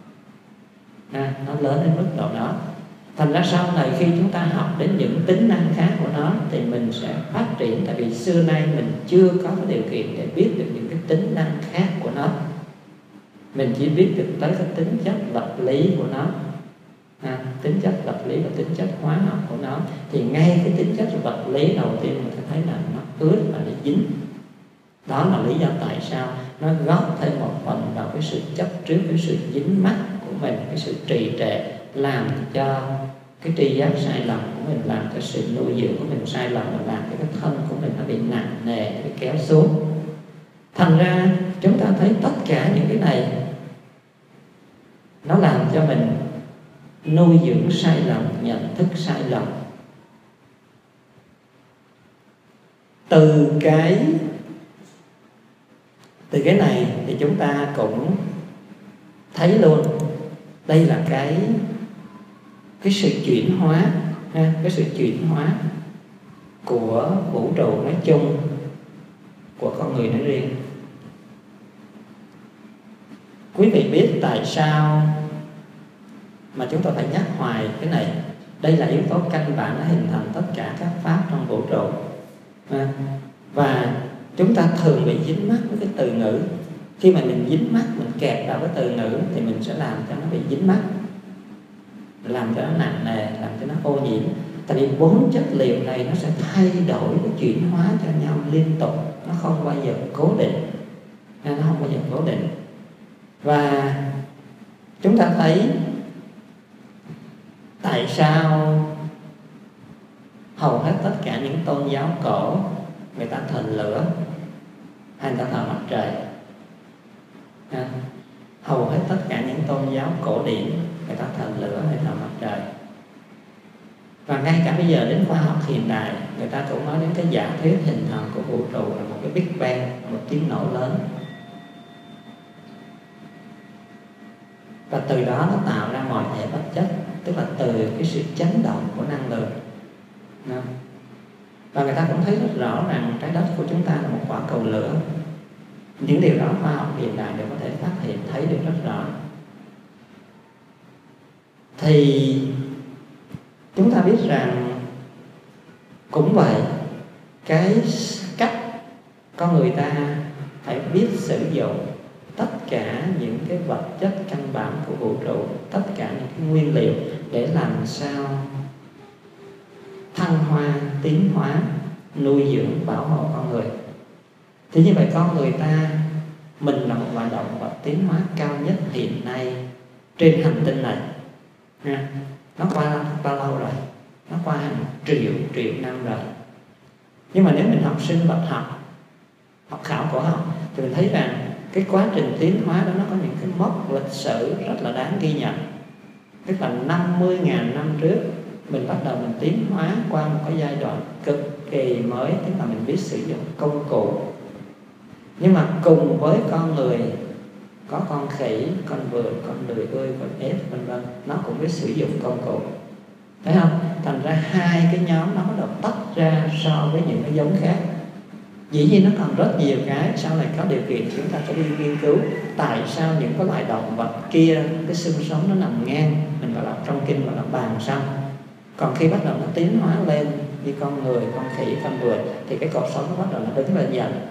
Nó lớn đến mức độ đó. Thành ra sau này khi chúng ta học đến những tính năng khác của nó thì mình sẽ phát triển. Tại vì xưa nay mình chưa có cái điều kiện để biết được những cái tính năng khác của nó. Mình chỉ biết được tới cái tính chất vật lý của nó, tính chất vật lý và tính chất hóa học của nó. Thì ngay cái tính chất vật lý đầu tiên mình thấy là nó ướt và nó dính. Đó là lý do tại sao nó góp thêm một phần vào cái sự chấp trước, cái sự dính mắc của mình, cái sự trì trệ, làm cho cái tri giác sai lầm của mình, làm cho sự nuôi dưỡng của mình sai lầm, và làm cho cái thân của mình nó bị nặng nề, nó bị kéo xuống. Thành ra chúng ta thấy tất cả những cái này nó làm cho mình nuôi dưỡng sai lầm, nhận thức sai lầm. Từ cái này thì chúng ta cũng thấy luôn, đây là cái sự chuyển hóa, cái sự chuyển hóa của vũ trụ nói chung, của con người nói riêng. Quý vị biết tại sao mà chúng ta phải nhắc hoài cái này? Đây là yếu tố căn bản đã hình thành tất cả các pháp trong vũ trụ. Và chúng ta thường bị dính mắc với cái từ ngữ. Khi mà mình dính mắc, mình kẹt vào cái từ ngữ thì mình sẽ làm cho nó bị dính mắc, làm cho nó nặng nề, làm cho nó ô nhiễm. Tại vì 4 chất liệu này nó sẽ thay đổi, nó chuyển hóa cho nhau liên tục, nó không bao giờ cố định, nó không bao giờ cố định. Và chúng ta thấy tại sao hầu hết tất cả những tôn giáo cổ người ta thờ lửa hay người ta thờ mặt trời. Hầu hết tất cả những tôn giáo cổ điển người ta thờ lửa hay thờ mặt trời. Và ngay cả bây giờ đến khoa học hiện đại, người ta cũng nói đến cái giả thuyết hình thành của vũ trụ là một cái Big Bang, một tiếng nổ lớn. Và từ đó nó tạo ra mọi thể vật chất, tức là từ cái sự chấn động của năng lượng. Và người ta cũng thấy rất rõ rằng trái đất của chúng ta là một quả cầu lửa. Những điều đó khoa học hiện đại đều có thể phát hiện, thấy được rất rõ. Thì chúng ta biết rằng cũng vậy, cái cách con người ta phải biết sử dụng tất cả những cái vật chất căn bản của vũ trụ, tất cả những cái nguyên liệu để làm sao thăng hoa, tiến hóa, nuôi dưỡng, bảo hộ con người. Thì như vậy con người ta, mình là một loài động vật tiến hóa cao nhất hiện nay trên hành tinh này. Nó qua bao lâu rồi? Nó qua hàng triệu năm rồi. Nhưng mà nếu mình học sinh vật học, học khảo cổ học, thì mình thấy rằng cái quá trình tiến hóa đó nó có những cái mốc lịch sử rất là đáng ghi nhận. Tức là 50.000 năm trước mình bắt đầu mình tiến hóa qua một cái giai đoạn cực kỳ mới, tức là mình biết sử dụng công cụ. Nhưng mà cùng với con người, có con khỉ, con vượn, con lười ươi, con ếch, vân vân, nó cũng biết sử dụng công cụ. Thấy không? Thành ra hai cái nhóm nó bắt đầu tách ra so với những cái giống khác. Dĩ nhiên nó còn rất nhiều cái, sau này có điều kiện chúng ta sẽ đi nghiên cứu tại sao những cái loài động vật kia cái xương sống nó nằm ngang, mình gọi là trong kinh gọi là bàn sông. Còn khi bắt đầu nó tiến hóa lên như con người, con khỉ, con vượn thì cái cột sống nó bắt đầu nó đứng lên dần.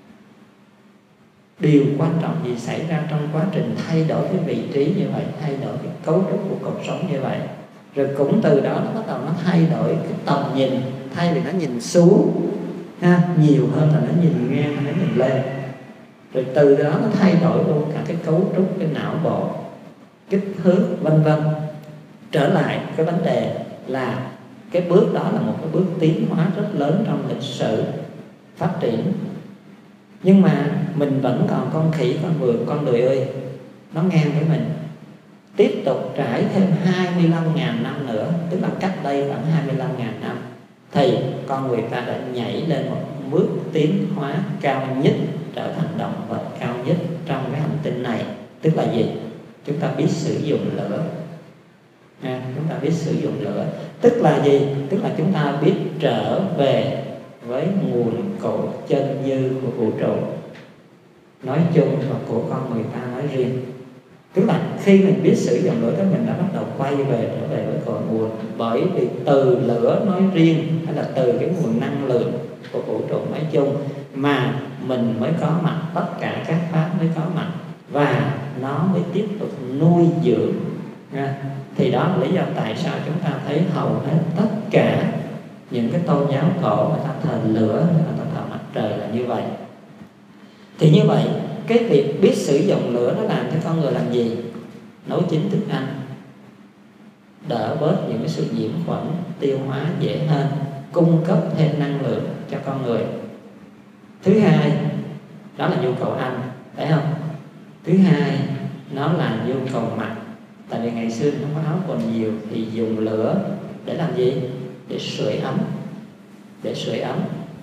Điều quan trọng gì xảy ra trong quá trình thay đổi cái vị trí như vậy, thay đổi cái cấu trúc của cột sống như vậy? Rồi cũng từ đó nó bắt đầu nó thay đổi cái tầm nhìn, thay vì nó nhìn xuống nhiều hơn là nó nhìn ngang, nó nhìn lên. Rồi từ đó nó thay đổi luôn cả cái cấu trúc, cái não bộ, kích thước vân vân. Trở lại cái vấn đề là cái bước đó là một cái bước tiến hóa rất lớn trong lịch sử phát triển. Nhưng mà mình vẫn còn con khỉ, con vượn, con lười ơi, nó ngang với mình. Tiếp tục trải thêm 25.000 năm nữa, tức là cách đây khoảng 25.000 năm, thì con người ta đã nhảy lên một bước tiến hóa cao nhất, trở thành động vật cao nhất trong cái hành tinh này. Tức là gì? Chúng ta biết sử dụng lửa. Chúng ta biết sử dụng lửa. Tức là gì? Tức là chúng ta biết trở về với nguồn cội chân như của vũ trụ nói chung và của con người ta nói riêng. Tức là khi mình biết sử dụng lửa thì mình đã bắt đầu quay về, trở về với cội nguồn. Bởi vì từ lửa nói riêng, hay là từ cái nguồn năng lượng của vũ trụ nói chung, mà mình mới có mặt, tất cả các pháp mới có mặt, và nó mới tiếp tục nuôi dưỡng. Thì đó là lý do tại sao chúng ta thấy hầu hết tất cả những cái tôn giáo cổ người ta thờ lửa, người ta thờ mặt trời là như vậy. Thì như vậy, cái việc biết sử dụng lửa nó làm cho con người làm gì? Nấu chín thức ăn, đỡ bớt những cái sự nhiễm khuẩn, tiêu hóa dễ hơn, cung cấp thêm năng lượng cho con người. Thứ hai, đó là nhu cầu ăn, phải không? Thứ hai, nó là nhu cầu mặc. Tại vì ngày xưa không có áo quần nhiều thì dùng lửa để làm gì? Để sưởi ấm. Để sưởi ấm.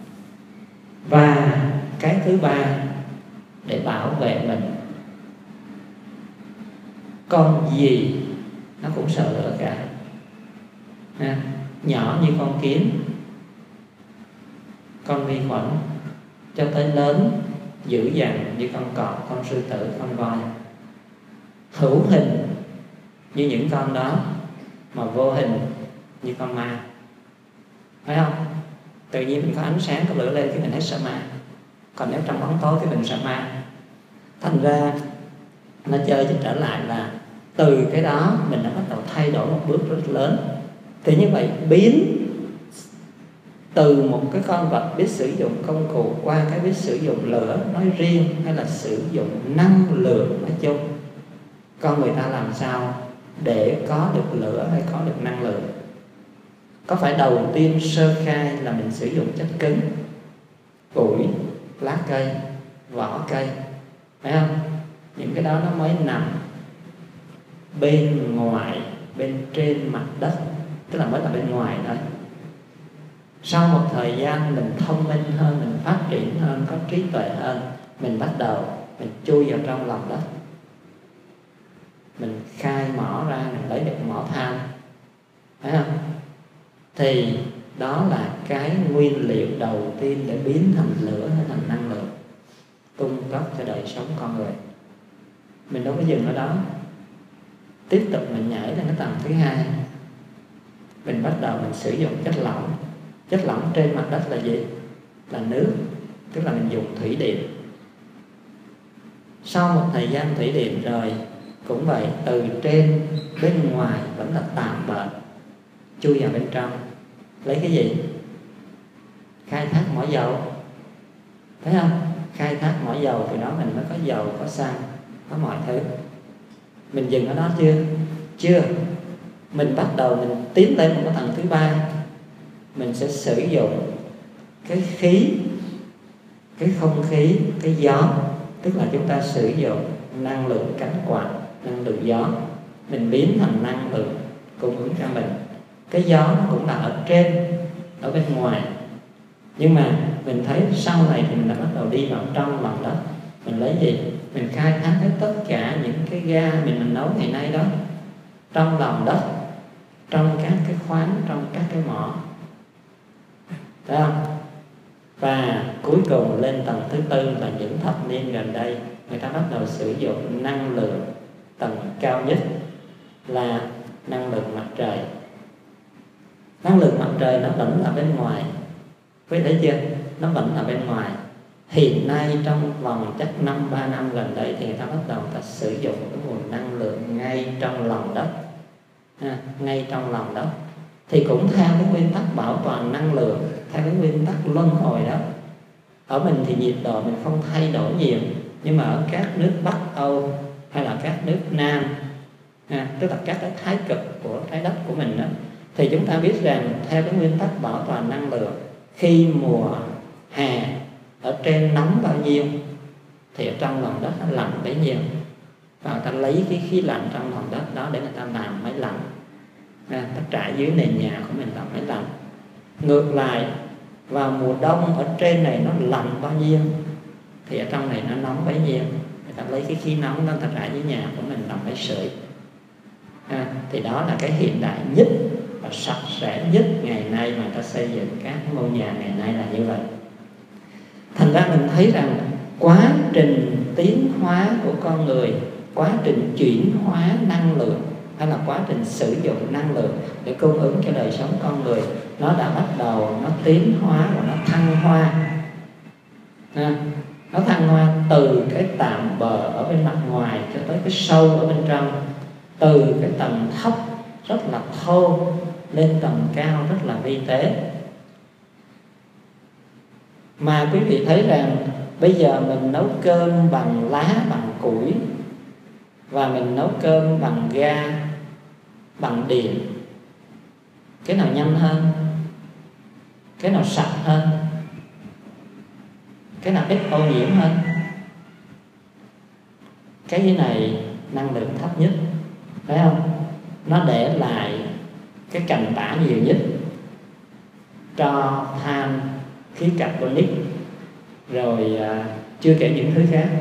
Và cái thứ ba, để bảo vệ mình. Con gì nó cũng sợ lửa cả. Nhỏ như con kiến, con vi khuẩn, cho tới lớn dữ dằn như con cọp, con sư tử, con voi. Hữu hình như những con đó, mà vô hình như con ma. Phải không? Tự nhiên mình có ánh sáng, có lửa lên cái mình hết sợ ma. Còn nếu trong bóng tối thì mình sợ ma. Thành ra nó chơi trở lại là từ cái đó mình đã bắt đầu thay đổi một bước rất lớn. Thì như vậy biến từ một cái con vật biết sử dụng công cụ qua cái biết sử dụng lửa nói riêng, hay là sử dụng năng lượng nói chung. Con người ta làm sao để có được lửa hay có được năng lượng? Có phải đầu tiên sơ khai là mình sử dụng chất cứng, củi, lá cây, vỏ cây, phải không? Những cái đó nó mới nằm bên ngoài, bên trên mặt đất, tức là mới là bên ngoài thôi. Sau một thời gian mình thông minh hơn, mình phát triển hơn, có trí tuệ hơn, mình bắt đầu mình chui vào trong lòng đất, mình khai mỏ ra, mình lấy được mỏ than, phải không? Thì đó là cái nguyên liệu đầu tiên để biến thành lửa hay thành năng lượng, cung cấp cho đời sống con người. Mình đâu có dừng ở đó. Tiếp tục mình nhảy lên cái tầng thứ hai. Mình bắt đầu mình sử dụng chất lỏng. Chất lỏng trên mặt đất là gì? Là nước. Tức là mình dùng thủy điện. Sau một thời gian thủy điện rồi, cũng vậy, từ trên bên ngoài vẫn là tạm bợ, chui vào bên trong. Lấy cái gì? Khai thác mỏ dầu, thấy không? Khai thác mỏ dầu, từ đó mình mới có dầu, có xăng, có mọi thứ. Mình dừng ở đó chưa? Chưa. Mình bắt đầu mình tiến lên một cái tầng thứ ba. Mình sẽ sử dụng cái khí, cái không khí, cái gió. Tức là chúng ta sử dụng năng lượng cánh quạt, năng lượng gió. Mình biến thành năng lượng cung ứng cho mình. Cái gió nó cũng là ở trên, ở bên ngoài. Nhưng mà mình thấy sau này thì mình đã bắt đầu đi vào trong lòng đất. Mình lấy gì? Mình khai thác hết tất cả những cái ga mình nấu ngày nay đó, trong lòng đất, trong các cái khoáng, trong các cái mỏ. Thấy không? Và cuối cùng lên tầng thứ tư là những thập niên gần đây, người ta bắt đầu sử dụng năng lượng tầng cao nhất là năng lượng mặt trời. Năng lượng mặt trời nó vẫn là bên ngoài. Quý thấy chưa? Nó vẫn là bên ngoài. Hiện nay trong vòng chắc 5-3 năm gần đây thì người ta bắt đầu sử dụng cái nguồn năng lượng ngay trong lòng đất. ngay trong lòng đất. Thì cũng theo cái nguyên tắc bảo toàn năng lượng, theo cái nguyên tắc luân hồi đó. Ở mình thì nhiệt độ mình không thay đổi nhiều, nhưng mà ở các nước Bắc Âu hay là các nước Nam, tức là các cái thái cực của trái đất của mình đó, thì chúng ta biết rằng theo cái nguyên tắc bảo toàn năng lượng, khi mùa hè ở trên nóng bao nhiêu thì ở trong lòng đất nó lạnh bấy nhiêu, và người ta lấy cái khí lạnh trong lòng đất đó để người ta làm máy lạnh, ta trải dưới nền nhà của mình làm máy lạnh. Ngược lại, vào mùa đông ở trên này nó lạnh bao nhiêu thì ở trong này nó nóng bấy nhiêu, người ta lấy cái khí nóng đó người ta trải dưới nhà của mình làm máy sưởi. Thì đó là cái hiện đại nhất và sạch sẽ nhất ngày nay mà người ta xây dựng các ngôi nhà ngày nay là như vậy. Thành ra mình thấy rằng quá trình tiến hóa của con người, quá trình chuyển hóa năng lượng hay là quá trình sử dụng năng lượng để cung ứng cho đời sống con người, nó đã bắt đầu nó tiến hóa và nó thăng hoa. Nó thăng hoa từ cái tạm bờ ở bên mặt ngoài cho tới cái sâu ở bên trong, từ cái tầng thấp rất là thô lên tầng cao rất là vi tế. Mà quý vị thấy rằng bây giờ mình nấu cơm bằng lá, bằng củi, và mình nấu cơm bằng ga, bằng điện, cái nào nhanh hơn, cái nào sạch hơn, cái nào ít ô nhiễm hơn? Cái này năng lượng thấp nhất, phải không? Nó để lại cái carbon tả nhiều nhất, tro, than, khí carbonic, rồi chưa kể những thứ khác.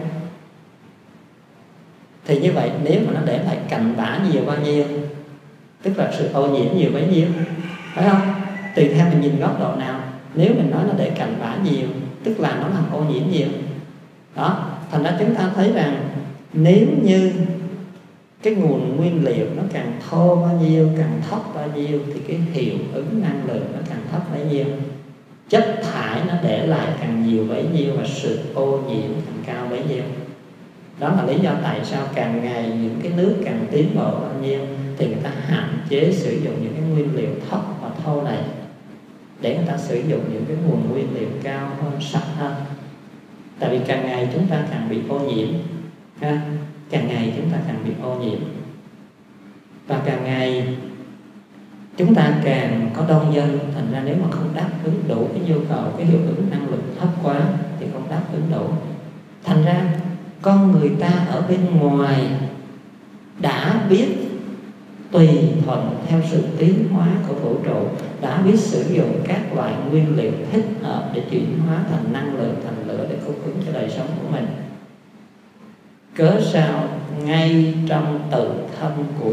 Thì như vậy nếu mà nó để lại carbon tả nhiều bao nhiêu, tức là sự ô nhiễm nhiều bấy nhiêu, phải không? Tùy theo mình nhìn góc độ nào. Nếu mình nói nó để carbon tả nhiều, tức là nó làm ô nhiễm nhiều. Đó, thành ra chúng ta thấy rằng nếu như cái nguồn nguyên liệu nó càng thô bao nhiêu, càng thấp bao nhiêu, thì cái hiệu ứng năng lượng nó càng thấp bấy nhiêu. Chất thải nó để lại càng nhiều bấy nhiêu, và sự ô nhiễm càng cao bấy nhiêu. Đó là lý do tại sao càng ngày những cái nước càng tiến bộ bao nhiêu thì người ta hạn chế sử dụng những cái nguyên liệu thấp và thô này, để người ta sử dụng những cái nguồn nguyên liệu cao hơn, sạch hơn. Tại vì càng ngày chúng ta càng bị ô nhiễm, càng ngày chúng ta càng bị ô nhiễm, và càng ngày chúng ta càng có đông dân. Thành ra nếu mà không đáp ứng đủ cái nhu cầu, cái hiệu ứng năng lượng thấp quá thì không đáp ứng đủ. Thành ra con người ta ở bên ngoài đã biết tùy thuận theo sự tiến hóa của vũ trụ, đã biết sử dụng các loại nguyên liệu thích hợp để chuyển hóa thành năng lượng, thành lửa để cung ứng cho đời sống của mình. Cớ sao ngay trong tự thân của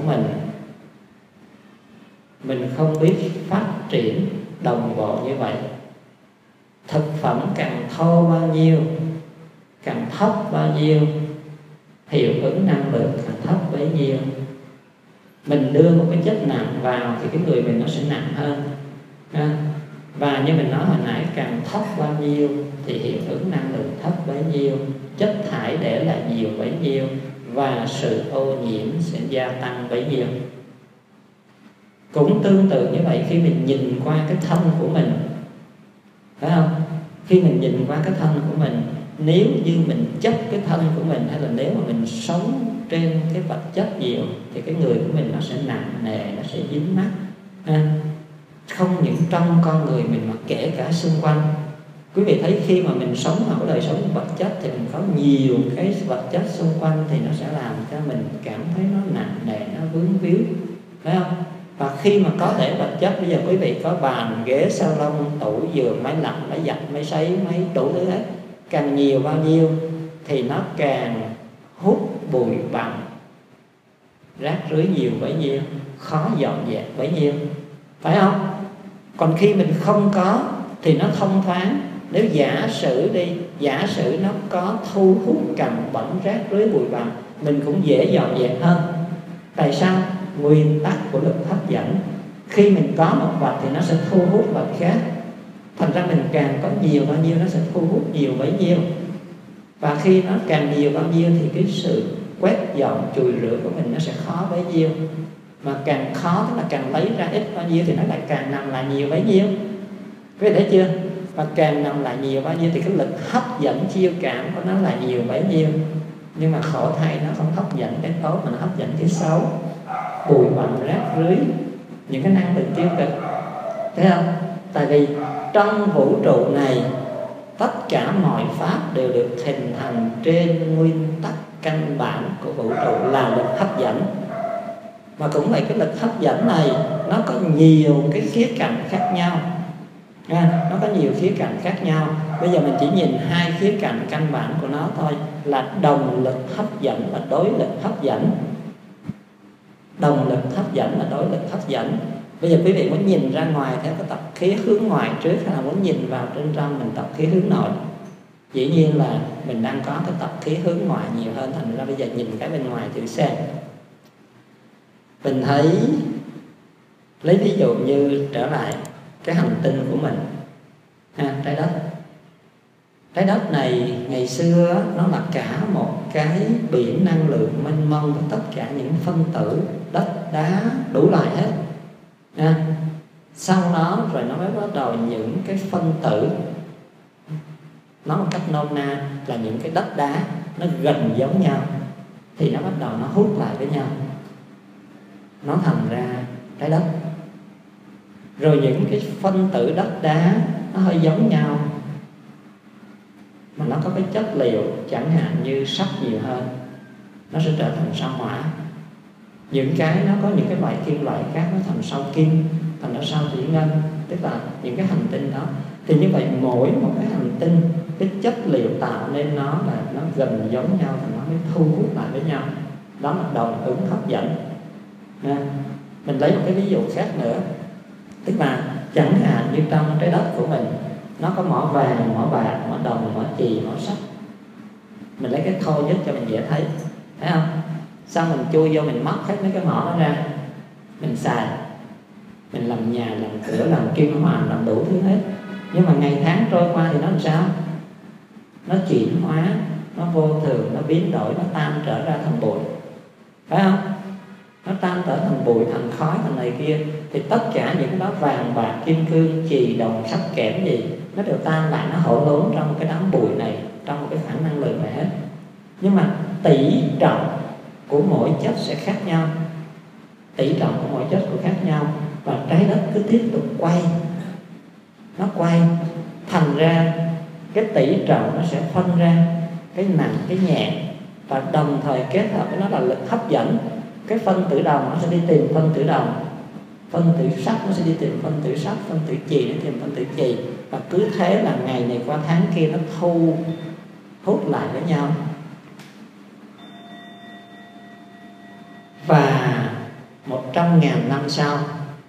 mình không biết phát triển đồng bộ như vậy? Thực phẩm càng thô bao nhiêu, càng thấp bao nhiêu, hiệu ứng năng lượng càng thấp bấy nhiêu. Mình đưa một cái chất nặng vào thì cái người mình nó sẽ nặng hơn. Và như mình nói hồi nãy, càng thấp bao nhiêu thì hiệu ứng năng lượng thấp bấy nhiêu, chất thải để lại nhiều bấy nhiêu, và sự ô nhiễm sẽ gia tăng bấy nhiêu. Cũng tương tự như vậy, khi mình nhìn qua cái thân của mình, phải không? Khi mình nhìn qua cái thân của mình, nếu như mình chấp cái thân của mình, hay là nếu mà mình sống trên cái vật chất nhiều, thì cái người của mình nó sẽ nặng nề, nó sẽ dính mắc. Không những trong con người mình mà kể cả xung quanh. Quý vị thấy khi mà mình sống ở đời sống vật chất thì mình có nhiều cái vật chất xung quanh, thì nó sẽ làm cho mình cảm thấy nó nặng nề, nó vướng víu, phải không? Và khi mà có thể vật chất, bây giờ quý vị có bàn, ghế, salon, tủ, giường, máy lạnh, máy giặt, máy sấy, máy đủ thứ hết, càng nhiều bao nhiêu thì nó càng hút bụi bặm, rác rưới nhiều bấy nhiêu, khó dọn dẹp bấy nhiêu, phải không? Còn khi mình không có thì nó thông thoáng. Nếu giả sử nó có thu hút cặn bẩn, rác rưới, bụi bặm, mình cũng dễ dọn dẹp hơn. Tại sao? Nguyên tắc của lực hấp dẫn. Khi mình có một vật thì nó sẽ thu hút vật khác. Thành ra mình càng có nhiều bao nhiêu, nó sẽ thu hút nhiều bấy nhiêu. Và khi nó càng nhiều bao nhiêu thì cái sự quét dọn, chùi rửa của mình nó sẽ khó bấy nhiêu. mà càng khó tức là càng lấy ra ít bao nhiêu thì nó lại càng nằm lại nhiều bấy nhiêu. Quý vị thấy chưa? Và càng nằm lại nhiều bao nhiêu thì cái lực hấp dẫn chiêu cảm của nó là nhiều bấy nhiêu. Nhưng mà khổ thay nó không hấp dẫn cái tốt mà nó hấp dẫn cái xấu, bụi bặm rác rưới, những cái năng lượng tiêu cực. Thấy không? Tại vì trong vũ trụ này tất cả mọi pháp đều được hình thành trên nguyên tắc căn bản của vũ trụ là lực hấp dẫn. Mà cũng vậy, cái lực hấp dẫn này nó có nhiều cái khía cạnh khác nhau. Nó có nhiều khía cạnh khác nhau. Bây giờ mình chỉ nhìn hai khía cạnh căn bản của nó thôi, là đồng lực hấp dẫn và đối lực hấp dẫn. Đồng lực hấp dẫn và đối lực hấp dẫn. Bây giờ quý vị muốn nhìn ra ngoài theo cái tập khí hướng ngoài trước, hay là muốn nhìn vào bên trong mình tập khí hướng nội? Dĩ nhiên là mình đang có cái tập khí hướng ngoại nhiều hơn, thành ra bây giờ nhìn cái bên ngoài thử xem. Mình thấy, lấy ví dụ như trở lại cái hành tinh của mình, trái đất. Trái đất này ngày xưa nó là cả một cái biển năng lượng mênh mông với tất cả những phân tử đất đá đủ loại hết. Sau đó rồi nó mới bắt đầu những cái phân tử, nói một cách nôm na là những cái đất đá nó gần giống nhau thì nó bắt đầu nó hút lại với nhau, nó thành ra trái đất. Rồi những cái phân tử đất đá nó hơi giống nhau mà nó có cái chất liệu chẳng hạn như sắt nhiều hơn, nó sẽ trở thành sao Hỏa. Những cái nó có những cái loại kim loại khác nó thành sao Kim, thành ra sao Thủy Ngân, tức là những cái hành tinh đó. Thì như vậy mỗi một cái hành tinh, cái chất liệu tạo nên nó là nó gần giống nhau thì nó mới thu hút lại với nhau. Đó là đồng ứng hấp dẫn. Mình lấy một cái ví dụ khác nữa, tức là chẳng hạn như trong trái đất của mình nó có mỏ vàng, mỏ bạc, mỏ đồng, mỏ chì, mỏ sắt. Mình lấy cái thô nhất cho mình dễ thấy, thấy không? Xong mình chui vô mình móc hết mấy cái mỏ đó ra, mình xài, mình làm nhà, làm cửa, làm kim hoàn, làm đủ thứ hết. Nhưng mà ngày tháng trôi qua thì nó làm sao? Nó chuyển hóa, nó vô thường, nó biến đổi, nó tan trở ra thành bụi, phải không? Nó tan trở thành bụi, thành khói, thành này kia. Thì tất cả những cái đó vàng, bạc, kim cương, chì, đồng, sắt, kẽm gì nó đều tan lại, nó hỗn lốn trong cái đám bụi này, trong một cái khoảng năng lượng này hết. Nhưng mà tỷ trọng của mỗi chất sẽ khác nhau, tỷ trọng của mỗi chất cũng khác nhau. Và trái đất cứ tiếp tục quay, nó quay, thành ra cái tỷ trọng nó sẽ phân ra cái nặng, cái nhẹ, và đồng thời kết hợp với nó là lực hấp dẫn. Cái phân tử đồng nó sẽ đi tìm phân tử đồng, phân tử sắt nó sẽ đi tìm phân tử sắt, phân tử chì nó tìm phân tử chì, và cứ thế là ngày này qua tháng kia nó thu hút lại với nhau. Và 100.000 năm sau,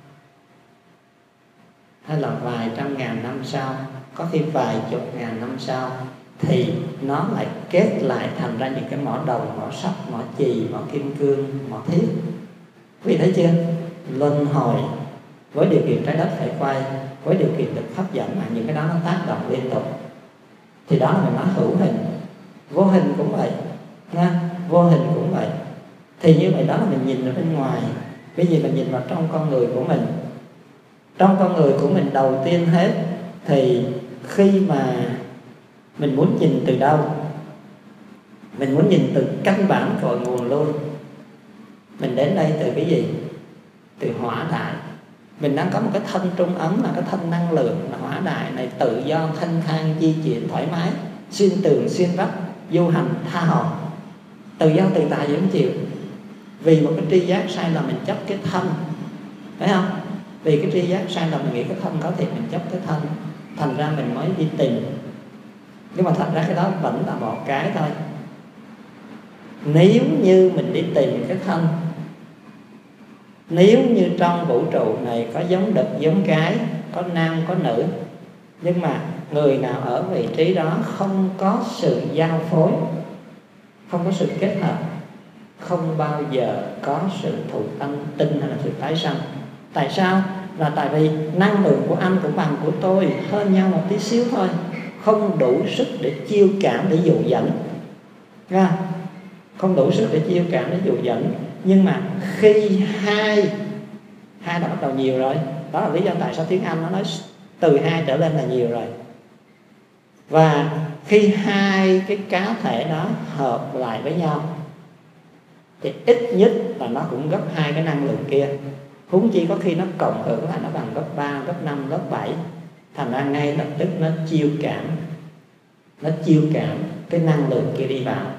hay là vài trăm ngàn năm sau, có khi vài chục ngàn năm sau, thì nó lại kết lại thành ra những cái mỏ đồng, mỏ sắt, mỏ chì, mỏ kim cương, mỏ thiết. Quý vị thấy chưa? Luân hồi với điều kiện trái đất phải quay, với điều kiện lực hấp dẫn mà những cái đó nó tác động liên tục. Thì đó là mình nói hữu hình. Vô hình cũng vậy nha, vô hình cũng vậy. Thì như vậy đó là mình nhìn ở bên ngoài. Bây giờ mình nhìn vào trong con người của mình. Trong con người của mình đầu tiên hết, thì khi mà mình muốn nhìn từ đâu? Mình muốn nhìn từ căn bản cội nguồn luôn. Mình đến đây từ cái gì? Từ hỏa đại. Mình đang có một cái thân trung ấm, là cái thân năng lượng, là hỏa đại này tự do, thanh thang, di chuyển thoải mái, xuyên tường, xuyên vách, du hành, tha hồ, tự do tự tại, dễ chịu. Vì một cái tri giác sai lầm mình chấp cái thân, phải không? Vì cái tri giác sai lầm mình nghĩ cái thân có thiệt, mình chấp cái thân, thành ra mình mới đi tìm. Nhưng mà thật ra cái đó vẫn là một cái thôi. Nếu như mình đi tìm cái thân, nếu như trong vũ trụ này có giống đực giống cái, có nam có nữ, nhưng mà người nào ở vị trí đó không có sự giao phối, không có sự kết hợp, không bao giờ có sự thụ tăng tinh hay là sự tái sanh. Tại sao? Là tại vì năng lượng của anh cũng bằng của tôi, hơn nhau một tí xíu thôi, không đủ sức để chiêu cảm, để dụ dẫn, không đủ sức để chiêu cảm, để dụ dẫn. Nhưng mà khi hai đã bắt đầu nhiều rồi, đó là lý do tại sao tiếng Anh nó nói từ 2 trở lên là nhiều rồi. Và khi hai cái cá thể đó hợp lại với nhau thì ít nhất là nó cũng gấp 2 cái năng lượng kia. Huống chi có khi nó cộng hưởng là nó bằng gấp 3, gấp 5, gấp 7. Thành ra ngay lập tức nó chiêu cảm cái năng lượng kia đi vào.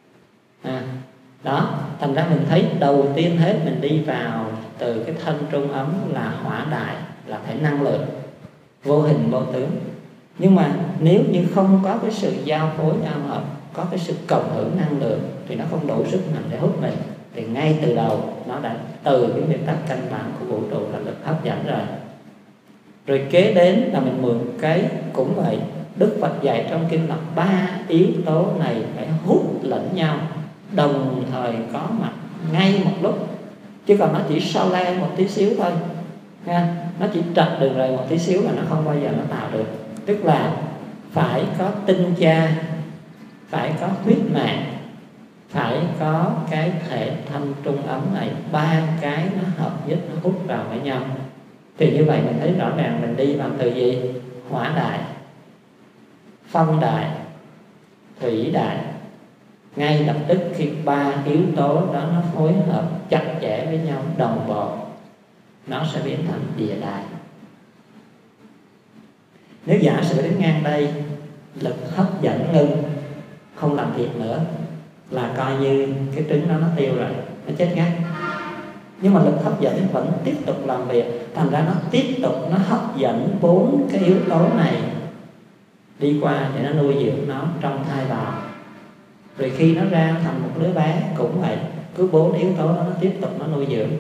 Đó, thành ra mình thấy đầu tiên hết mình đi vào từ cái thân trung ấm là hỏa đại, là thể năng lượng vô hình vô tướng. Nhưng mà nếu như không có cái sự giao phối giao hợp, có cái sự cộng hưởng năng lượng thì nó không đủ sức mạnh để hút mình. Thì ngay từ đầu nó đã từ cái nguyên tắc căn bản của vũ trụ là lực hấp dẫn rồi. Rồi kế đến là mình mượn cái cũng vậy. Đức Phật dạy trong kinh là 3 yếu tố này phải hút lẫn nhau, đồng thời có mặt ngay một lúc. Chứ còn nó chỉ sau le một tí xíu thôi nha. Nó chỉ trật đường rồi một tí xíu là nó không bao giờ nó tạo được. Tức là phải có tinh cha, phải có huyết mạch, phải có cái thể thân trung ấm này, 3 cái nó hợp nhất, nó hút vào với nhau. Thì như vậy mình thấy rõ ràng mình đi bằng từ gì? Hỏa đại, phong đại, thủy đại. Ngay lập tức khi 3 yếu tố đó nó phối hợp chặt chẽ với nhau, đồng bộ, nó sẽ biến thành địa đại. Nếu giả sử đến ngang đây lực hấp dẫn ngưng, không làm việc nữa, là coi như cái trứng đó nó tiêu rồi, nó chết ngắt. Nhưng mà lực hấp dẫn vẫn tiếp tục làm việc, thành ra nó tiếp tục nó hấp dẫn 4 cái yếu tố này đi qua để nó nuôi dưỡng nó trong thai bào. Rồi khi nó ra thành một đứa bé cũng vậy, cứ 4 yếu tố đó nó tiếp tục nó nuôi dưỡng.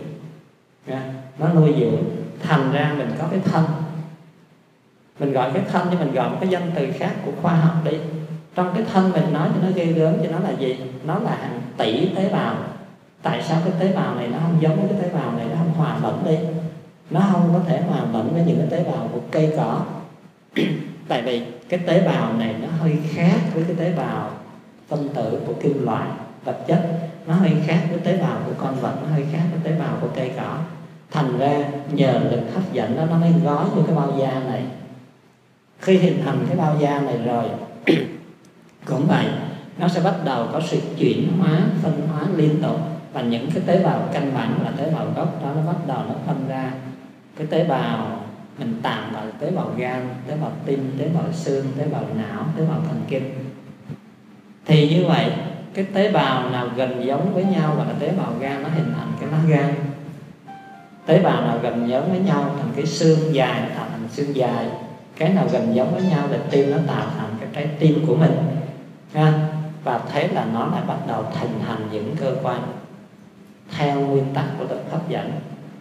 Nó nuôi dưỡng thành ra mình có cái thân. Mình gọi cái thân, nhưng mình gọi một cái danh từ khác của khoa học đi. Trong cái thân mình nói cho nó ghê gớm, cho nó là gì? Nó là hàng tỷ tế bào. Tại sao cái tế bào này nó không giống với cái tế bào này, nó không hòa lẫn đi? Nó không có thể hòa lẫn với những cái tế bào của cây cỏ. Tại vì cái tế bào này nó hơi khác với cái tế bào phân tử của kim loại, vật chất. Nó hơi khác với tế bào của con vật, nó hơi khác với tế bào của cây cỏ. Thành ra nhờ lực hấp dẫn đó nó mới gói vô cái bao da này. Khi hình thành cái bao da này rồi cũng vậy, nó sẽ bắt đầu có sự chuyển hóa, phân hóa liên tục. Và những cái tế bào căn bản là tế bào gốc đó, nó bắt đầu nó phân ra cái tế bào mình tạm gọi là tế bào gan, tế bào tim, tế bào xương, tế bào não, tế bào thần kinh. Thì như vậy cái tế bào nào gần giống với nhau gọi là tế bào gan, nó hình thành cái lá gan. Tế bào nào gần giống với nhau thành cái xương dài, nó tạo thành xương dài. Cái nào gần giống với nhau là tim, nó tạo thành cái trái tim của mình ha. Và thế là nó lại bắt đầu thành những cơ quan theo nguyên tắc của lực hấp dẫn.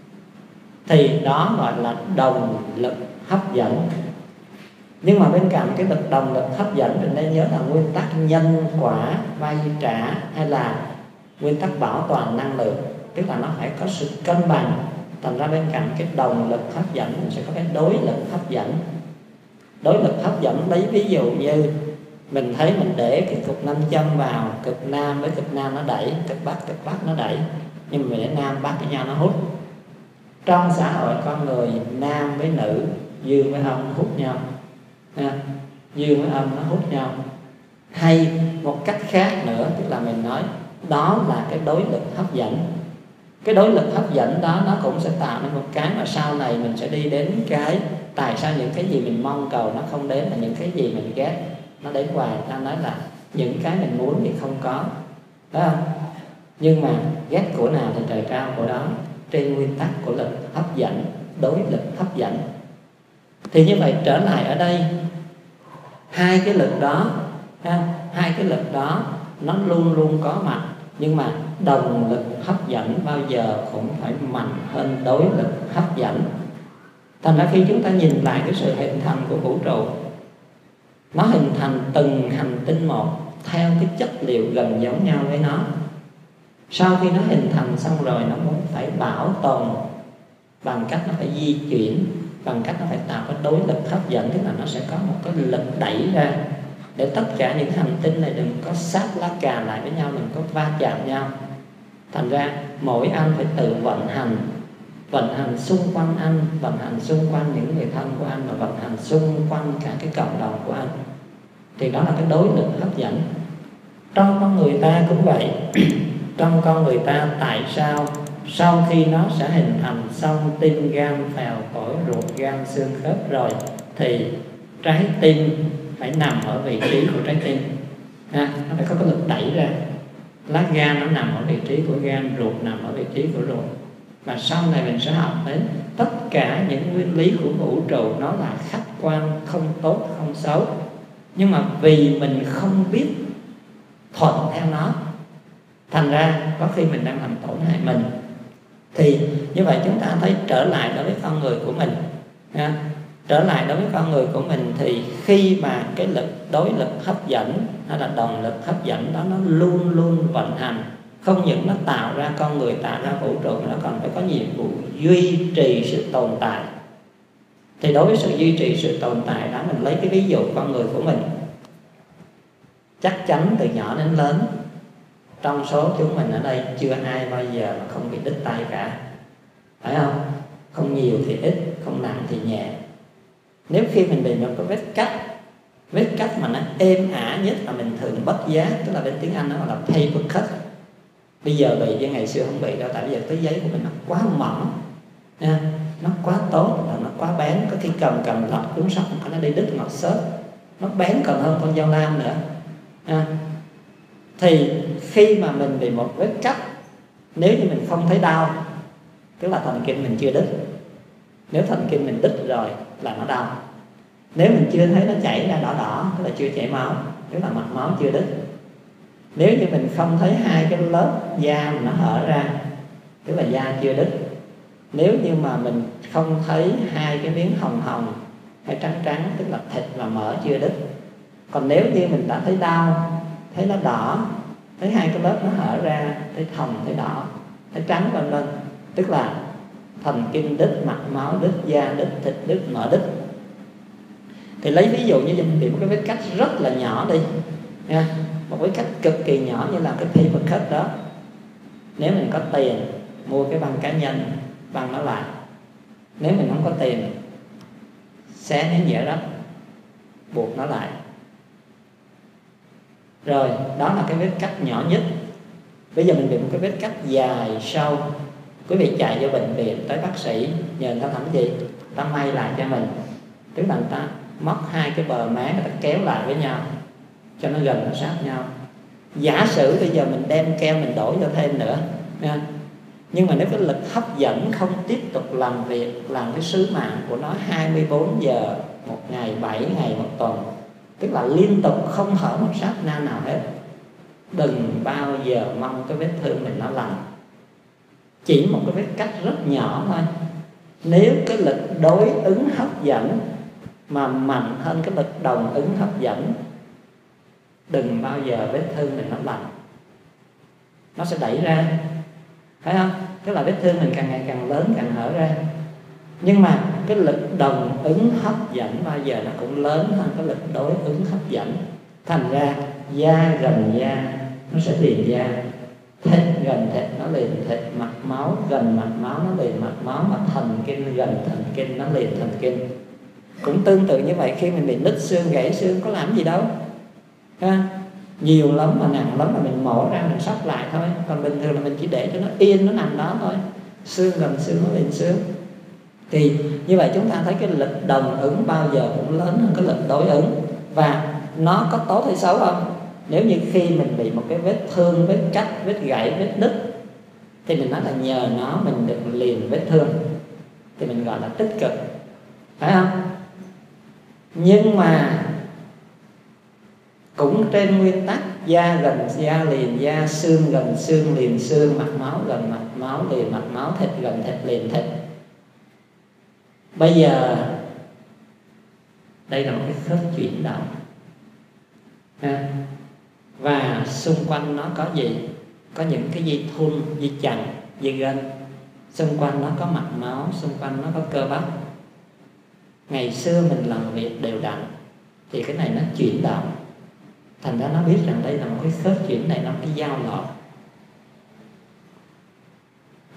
Thì đó gọi là đồng lực hấp dẫn. Nhưng mà bên cạnh cái đồng lực hấp dẫn, mình nên nhớ là nguyên tắc nhân quả vay trả, hay là nguyên tắc bảo toàn năng lượng. Tức là nó phải có sự cân bằng. Thành ra bên cạnh cái đồng lực hấp dẫn mình sẽ có cái đối lực hấp dẫn. Đối lực hấp dẫn lấy ví dụ như mình thấy mình để cái cục nam châm vào, cực nam với cực nam nó đẩy, cực bắc nó đẩy. Nhưng mà mình để nam bắc với nhau nó hút. Trong xã hội con người, nam với nữ, dương với âm hút nhau, dương với âm nó hút nhau. Hay một cách khác nữa, tức là mình nói đó là cái đối lực hấp dẫn. Cái đối lực hấp dẫn đó nó cũng sẽ tạo nên một cái mà sau này mình sẽ đi đến cái tại sao những cái gì mình mong cầu nó không đến, là những cái gì mình ghét nó đến hoài. Ta nói là những cái mình muốn thì không có, đó không? Nhưng mà ghét của nào thì trời trao của đó, trên nguyên tắc của lực hấp dẫn, đối lực hấp dẫn. Thì như vậy trở lại ở đây, hai cái lực đó nó luôn luôn có mặt. Nhưng mà đồng lực hấp dẫn bao giờ cũng phải mạnh hơn đối lực hấp dẫn. Thành ra khi chúng ta nhìn lại cái sự hình thành của vũ trụ, nó hình thành từng hành tinh một theo cái chất liệu gần giống nhau với nó. Sau khi nó hình thành xong rồi, nó muốn phải bảo tồn bằng cách nó phải di chuyển, bằng cách nó phải tạo cái đối lực hấp dẫn. Tức là nó sẽ có một cái lực đẩy ra để tất cả những hành tinh này đừng có sát lá cà lại với nhau, đừng có va chạm nhau. Thành ra mỗi anh phải tự vận hành xung quanh anh, vận hành xung quanh những người thân của anh, và vận hành xung quanh cả cái cộng đồng của anh. Thì đó là cái đối lực hấp dẫn. Trong con người ta cũng vậy. Trong con người ta tại sao sau khi nó sẽ hình thành xong tim, gan, phèo, phổi, ruột, gan, xương, khớp rồi, thì trái tim phải nằm ở vị trí của trái tim. Nó phải có cái lực đẩy ra. Lá gan nó nằm ở vị trí của gan, ruột nằm ở vị trí của ruột. Và sau này mình sẽ học đến tất cả những nguyên lý của vũ trụ nó là khách quan, không tốt, không xấu. Nhưng mà vì mình không biết thuận theo nó, thành ra có khi mình đang làm tổn hại mình. Thì như vậy chúng ta thấy trở lại đối với con người của mình, trở lại đối với con người của mình, thì khi mà cái đối lực hấp dẫn hay là động lực hấp dẫn đó nó luôn luôn vận hành, không những nó tạo ra con người, tạo ra vũ trụ, nó còn phải có nhiệm vụ duy trì sự tồn tại. Thì đối với sự duy trì sự tồn tại đó, mình lấy cái ví dụ con người của mình. Chắc chắn từ nhỏ đến lớn, trong số chúng mình ở đây chưa ai bao giờ mà không bị đứt tay cả, phải không? Không nhiều thì ít, không nặng thì nhẹ. Nếu khi mình bị một cái vết cắt mà nó êm ả nhất là mình thường bất giác, tức là bên tiếng Anh nó gọi là paper cut. Bây giờ bị chứ ngày xưa không bị đâu, tại bây giờ cái giấy của mình nó quá mỏng, nó quá tốt, nó quá bén, có khi cầm lọc cuốn sách nó đi đứt ngọt xớt, nó bén còn hơn con dao lam nữa. Thì khi mà mình bị một vết cắt, nếu như mình không thấy đau, tức là thần kinh mình chưa đứt. Nếu thần kinh mình đứt rồi là nó đau. Nếu mình chưa thấy nó chảy ra đỏ đỏ, tức là chưa chảy máu, tức là mạch máu chưa đứt. Nếu như mình không thấy hai cái lớp da mà nó hở ra, tức là da chưa đứt. Nếu như mà mình không thấy hai cái miếng hồng hồng hay trắng trắng, tức là thịt và mỡ chưa đứt. Còn nếu như mình đã thấy đau, thấy nó đỏ, thấy hai cái lớp nó hở ra, thấy hồng, thấy đỏ, thấy trắng vân vân, tức là thần kinh đứt, mạch máu đứt, da đứt, thịt đứt, mỡ đứt. Thì lấy ví dụ như mình bị một cái vết cắt rất là nhỏ đi nha, một vết cắt cực kỳ nhỏ như là cái paper cut đó. Nếu mình có tiền mua cái băng cá nhân, băng nó lại. Nếu mình không có tiền, xé miếng dẻ đất, buộc nó lại. Rồi, đó là cái vết cắt nhỏ nhất. Bây giờ mình bị một cái vết cắt dài sâu, quý vị chạy vô bệnh viện tới bác sĩ, nhờ người ta làm cái gì? Người ta may lại cho mình. Tức là người ta móc hai cái bờ má, người ta kéo lại với nhau cho nó gần, nó sát nhau. Giả sử bây giờ mình đem keo mình đổ vô thêm nữa nha. Nhưng mà nếu cái lực hấp dẫn không tiếp tục làm việc, làm cái sứ mạng của nó 24 giờ một ngày, 7 ngày một tuần, tức là liên tục không hở một sát na nào hết, đừng bao giờ mong cái vết thương mình nó lành. Chỉ một cái vết cắt rất nhỏ thôi, nếu cái lực đối ứng hấp dẫn mà mạnh hơn cái lực đồng ứng hấp dẫn, đừng bao giờ vết thương mình nó lành, nó sẽ đẩy ra, phải không? Tức là vết thương mình càng ngày càng lớn, càng hở ra. Nhưng mà cái lực đồng ứng hấp dẫn bao giờ nó cũng lớn hơn cái lực đối ứng hấp dẫn. Thành ra da gần da nó sẽ liền da, thịt gần thịt nó liền thịt, mạch máu gần mạch máu nó liền mạch máu, mà thần kinh gần thần kinh nó liền thần kinh. Cũng tương tự như vậy, khi mình bị nứt xương, gãy xương có làm gì đâu ha? Nhiều lắm mà nặng lắm mà mình mổ ra mình sóc lại thôi. Còn bình thường là mình chỉ để cho nó yên, nó nằm đó thôi. Xương gần xương nó liền xương. Thì như vậy chúng ta thấy cái lực đồng ứng bao giờ cũng lớn hơn cái lực đối ứng. Và nó có tốt hay xấu không? Nếu như khi mình bị một cái vết thương, vết cắt, vết gãy, vết nứt, thì mình nói là nhờ nó mình được liền vết thương, thì mình gọi là tích cực, phải không? Nhưng mà cũng trên nguyên tắc da gần da liền da, xương gần xương liền xương, mạch máu gần mạch máu liền mạch máu, thịt gần thịt liền thịt. Bây giờ đây là một cái khớp chuyển động và xung quanh nó có gì? Có những cái dây thun, dây chằng, dây gân. Xung quanh nó có mạch máu, xung quanh nó có cơ bắp. Ngày xưa mình làm việc đều đặn thì cái này nó chuyển động, thành ra nó biết rằng đây là một cái khớp chuyển này, nó cái dao lọt.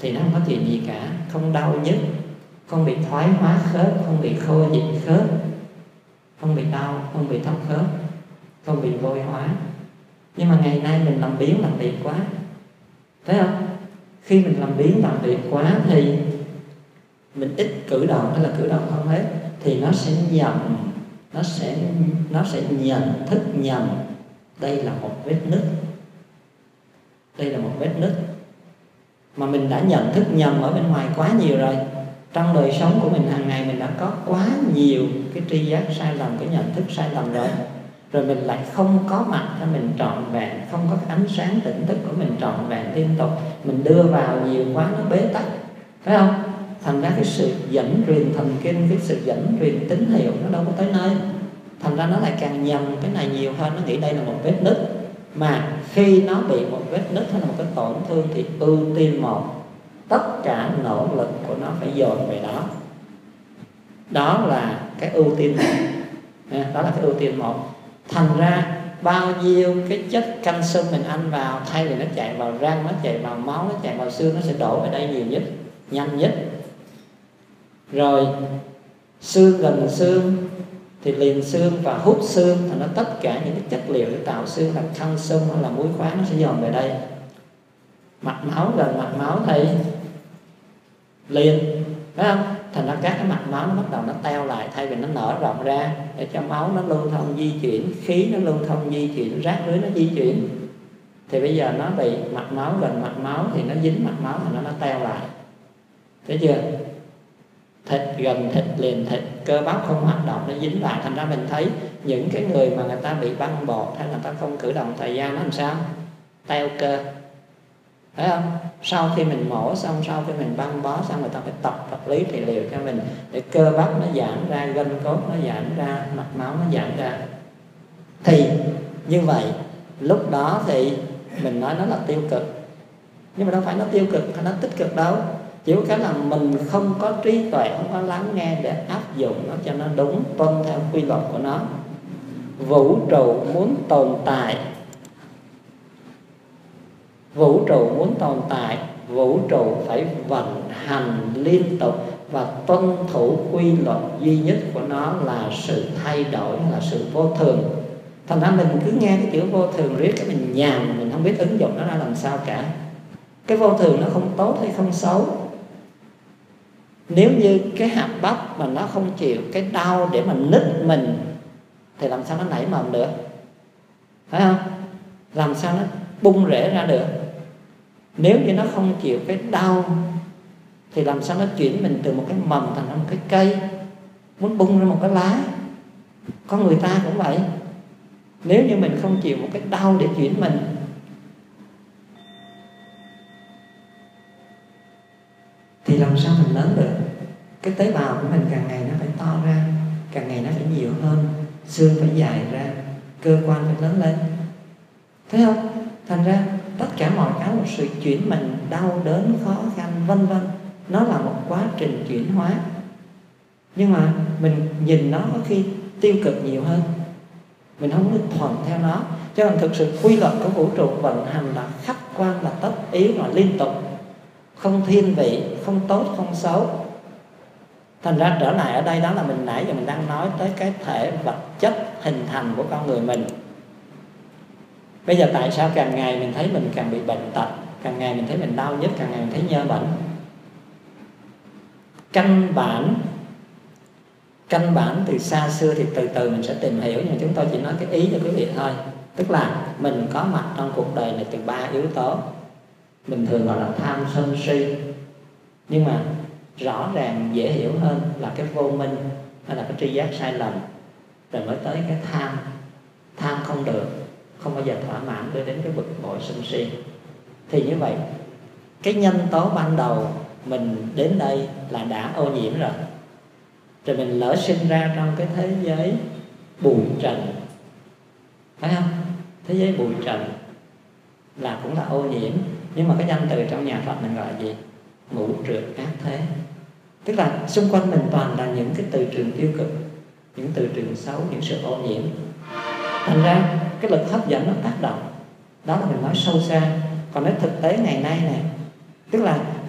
thì nó không có chuyện gì cả, không đau nhức, không bị thoái hóa khớp, không bị khô dịch khớp, không bị đau, không bị thấp khớp, không bị vôi hóa. Nhưng mà ngày nay mình làm biếng làm biệt quá, thấy không? Khi mình làm biếng làm biệt quá thì mình ít cử động hay là cử động không hết, thì nó sẽ nhầm, nó sẽ nhận thức nhầm đây là một vết nứt. Đây là một vết nứt mà mình đã nhận thức nhầm ở bên ngoài quá nhiều rồi. Trong đời sống của mình hàng ngày mình đã có quá nhiều cái tri giác sai lầm, cái nhận thức sai lầm rồi. Rồi mình lại không có mặt cho mình trọn vẹn, không có cái ánh sáng tỉnh thức của mình trọn vẹn liên tục. Mình đưa vào nhiều quá nó bế tắc, phải không? Thành ra cái sự dẫn truyền thần kinh, cái sự dẫn truyền tín hiệu nó đâu có tới nơi. Thành ra nó lại càng nhầm cái này nhiều hơn, nó nghĩ đây là một vết nứt. Mà khi nó bị một vết nứt hay là một cái tổn thương thì ưu tiên một, tất cả nỗ lực của nó phải dồn về đó. Đó là cái ưu tiên một. Đó là cái ưu tiên một. Thành ra bao nhiêu cái chất canxi mình ăn vào, thay vì nó chạy vào răng, nó chạy vào máu, nó chạy vào xương, nó sẽ đổ về đây nhiều nhất, nhanh nhất. Rồi xương gần xương thì liền xương và hút xương, thì nó tất cả những cái chất liệu để tạo xương là canxi hay là muối khoáng nó sẽ dồn về đây. Mạch máu gần mạch máu thì liền, phải không? Thành ra các cái mạch máu nó bắt đầu nó teo lại, thay vì nó nở rộng ra để cho máu nó lưu thông di chuyển, khí nó lưu thông di chuyển, rác rưới nó di chuyển, thì bây giờ nó bị mạch máu gần mạch máu thì nó dính mạch máu thì nó teo lại. Thấy chưa? Thịt gần thịt liền thịt, cơ bắp không hoạt động nó dính lại. Thành ra mình thấy những cái người mà người ta bị băng bột hay người ta không cử động thời gian nó làm sao? Teo cơ, phải không? Sau khi mình mổ xong, sau khi mình băng bó xong, người ta phải tập vật lý trị liệu cho mình để cơ bắp nó giãn ra, gân cốt nó giãn ra, mạch máu nó giãn ra. Thì như vậy lúc đó thì mình nói nó là tiêu cực, nhưng mà đâu phải nó tiêu cực hay nó tích cực đâu. Chỉ có cái là mình không có trí tuệ, không có lắng nghe để áp dụng nó cho nó đúng, tuân theo quy luật của nó. Vũ trụ muốn tồn tại, vũ trụ muốn tồn tại, vũ trụ phải vận hành liên tục và tuân thủ quy luật duy nhất của nó là sự thay đổi, là sự vô thường. Thành ra mình cứ nghe cái chữ vô thường riết cái mình nhàm, mình không biết ứng dụng nó ra làm sao cả. Cái vô thường nó không tốt hay không xấu. Nếu như cái hạt bắp mà nó không chịu cái đau để mà nứt mình thì làm sao nó nảy mầm được, phải không? Làm sao nó bung rễ ra được? Nếu như nó không chịu cái đau thì làm sao nó chuyển mình từ một cái mầm thành ra một cái cây, muốn bung ra một cái lá. Con người ta cũng vậy. Nếu như mình không chịu một cái đau để chuyển mình thì làm sao mình lớn được? Cái tế bào của mình càng ngày nó phải to ra, càng ngày nó phải nhiều hơn, xương phải dài ra, cơ quan phải lớn lên, thấy không? Thành ra tất cả mọi cái một sự chuyển mình, đau đớn, khó khăn, vân vân, nó là một quá trình chuyển hóa. Nhưng mà mình nhìn nó có khi tiêu cực nhiều hơn, mình không được thuận theo nó. Cho nên thực sự quy luật của vũ trụ vận hành là khách quan, là tất yếu, là liên tục, không thiên vị, không tốt, không xấu. Thành ra trở lại ở đây đó là mình nãy giờ mình đang nói tới cái thể vật chất hình thành của con người mình. Bây giờ tại sao càng ngày mình thấy mình càng bị bệnh tật, càng ngày mình thấy mình đau nhức, càng ngày mình thấy nhơ bệnh? Căn bản từ xa xưa thì từ từ mình sẽ tìm hiểu, nhưng mà chúng tôi chỉ nói cái ý cho quý vị thôi. Tức là mình có mặt trong cuộc đời này từ 3 yếu tố. Mình thường gọi là tham sân si, nhưng mà rõ ràng dễ hiểu hơn là cái vô minh hay là cái tri giác sai lầm, rồi mới tới cái tham. Tham không được, không bao giờ thỏa mãn, đưa đến cái bực bội sân si. Thì như vậy cái nhân tố ban đầu mình đến đây là đã ô nhiễm rồi. Rồi mình lỡ sinh ra trong cái thế giới bụi trần, phải không? Thế giới bụi trần là cũng là ô nhiễm. Nhưng mà cái danh từ trong nhà Phật mình gọi là gì? Ngũ trượt ác thế. Tức là xung quanh mình toàn là những cái từ trường tiêu cực, những từ trường xấu, những sự ô nhiễm. Thành ra cái lực hấp dẫn nó tác động. Đó là mình nói sâu xa. Còn nói thực tế ngày nay này, tức là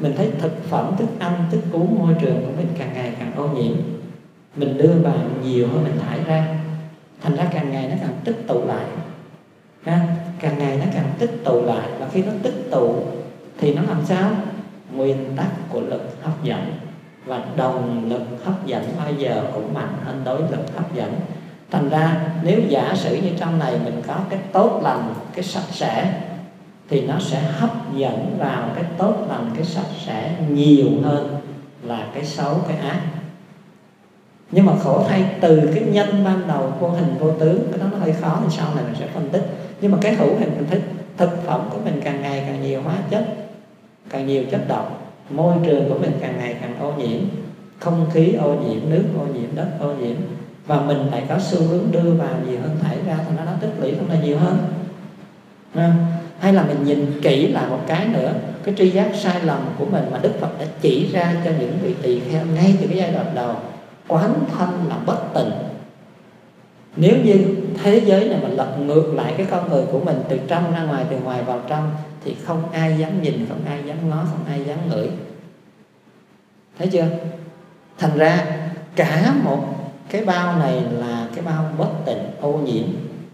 mình thấy thực phẩm, thức ăn, thức uống, môi trường của mình càng ngày càng ô nhiễm. Mình đưa vào nhiều hơn mình thải ra, thành ra càng ngày nó càng tích tụ lại. Càng ngày nó càng tích tụ lại, và khi nó tích tụ thì nó làm sao? Nguyên tắc của lực hấp dẫn, và đồng lực hấp dẫn bao giờ cũng mạnh hơn đối lực hấp dẫn. Thành ra nếu giả sử như trong này mình có cái tốt lành, cái sạch sẽ, thì nó sẽ hấp dẫn vào cái tốt lành, cái sạch sẽ nhiều hơn là cái xấu, cái ác. Nhưng mà khổ thay, từ cái nhân ban đầu vô hình vô tướng, cái đó nó hơi khó, thì sau này mình sẽ phân tích. Nhưng mà cái hữu hình mình thấy thực phẩm của mình càng ngày càng nhiều hóa chất, càng nhiều chất độc, môi trường của mình càng ngày càng ô nhiễm, không khí ô nhiễm, nước ô nhiễm, đất ô nhiễm, và mình lại có xu hướng đưa vào nhiều hơn thải ra, thành ra nó tích lũy không là nhiều hơn. Hay là mình nhìn kỹ lại một cái nữa, cái tri giác sai lầm của mình mà Đức Phật đã chỉ ra cho những vị tỳ kheo ngay từ cái giai đoạn đầu. Quán thân là bất tịnh. Nếu như thế giới này mà lật ngược lại cái con người của mình từ trong ra ngoài, từ ngoài vào trong, thì không ai dám nhìn, không ai dám ngó, không ai dám ngửi. Thấy chưa? Thành ra cả một cái bao này là cái bao bất tịnh, ô nhiễm.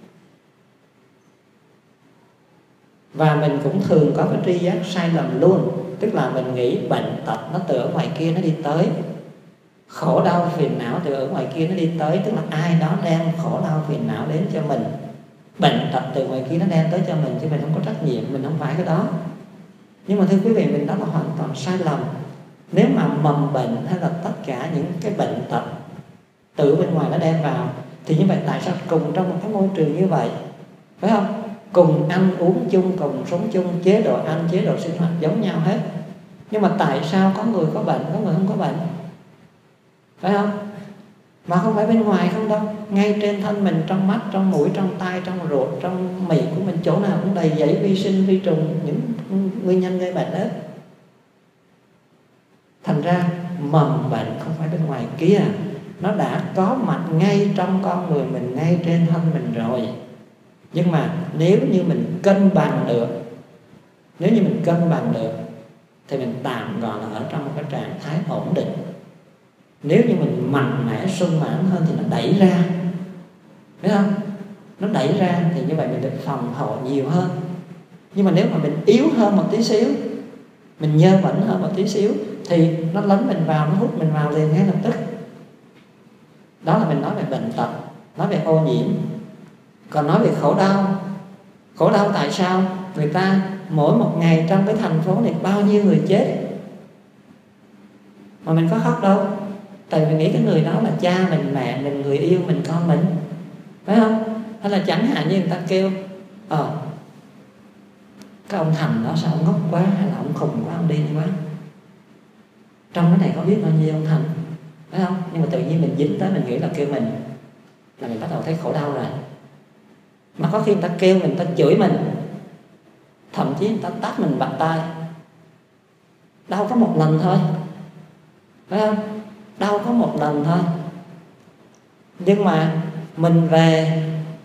Và mình cũng thường có cái tri giác sai lầm luôn. Tức là mình nghĩ bệnh tật nó từ ở ngoài kia nó đi tới, khổ đau phiền não từ ở ngoài kia nó đi tới. Tức là ai đó đem khổ đau phiền não đến cho mình, bệnh tật từ ngoài kia nó đem tới cho mình, chứ mình không có trách nhiệm, mình không phải cái đó. Nhưng mà thưa quý vị, mình đó là hoàn toàn sai lầm. Nếu mà mầm bệnh hay là tất cả những cái bệnh tật từ bên ngoài nó đem vào, thì như vậy tại sao cùng trong một cái môi trường như vậy, phải không? Cùng ăn uống chung, cùng sống chung, chế độ ăn, chế độ sinh hoạt giống nhau hết. Nhưng mà tại sao có người có bệnh, có người không có bệnh? Phải không? Mà không phải bên ngoài không đâu, ngay trên thân mình, trong mắt, trong mũi, trong tai, trong ruột, trong miệng của mình, chỗ nào cũng đầy dẫy vi sinh, vi trùng, những nguyên nhân gây bệnh hết. Thành ra mầm bệnh không phải bên ngoài kia, nó đã có mặt ngay trong con người mình, ngay trên thân mình rồi. Nhưng mà nếu như mình cân bằng được, nếu như mình cân bằng được, thì mình tạm gọi là ở trong một cái trạng thái ổn định. Nếu như mình mạnh mẽ, sung mãn hơn thì nó đẩy ra, biết không? Nó đẩy ra thì như vậy mình được phòng hộ nhiều hơn. Nhưng mà nếu mà mình yếu hơn một tí xíu, mình nhơ bẩn hơn một tí xíu, thì nó lấn mình vào, nó hút mình vào liền ngay lập tức. Đó là mình nói về bệnh tật, nói về ô nhiễm. Còn nói về khổ đau, khổ đau tại sao? Người ta mỗi một ngày trong cái thành phố này bao nhiêu người chết, mà mình có khóc đâu. Tại vì nghĩ cái người đó là cha mình, mẹ mình, người yêu mình, con mình, phải không? Hay là chẳng hạn như người ta kêu cái ông Thành đó sao ông ngốc quá, hay là ông khùng quá, ông điên quá. Trong cái này có biết bao nhiêu ông Thành, phải không? Nhưng mà tự nhiên mình dính tới, mình nghĩ là kêu mình, là mình bắt đầu thấy khổ đau rồi. Mà có khi người ta kêu mình, người ta chửi mình, thậm chí người ta tát mình bạt tai, đau có một lần thôi, phải không? Đau có một lần thôi. Nhưng mà mình về,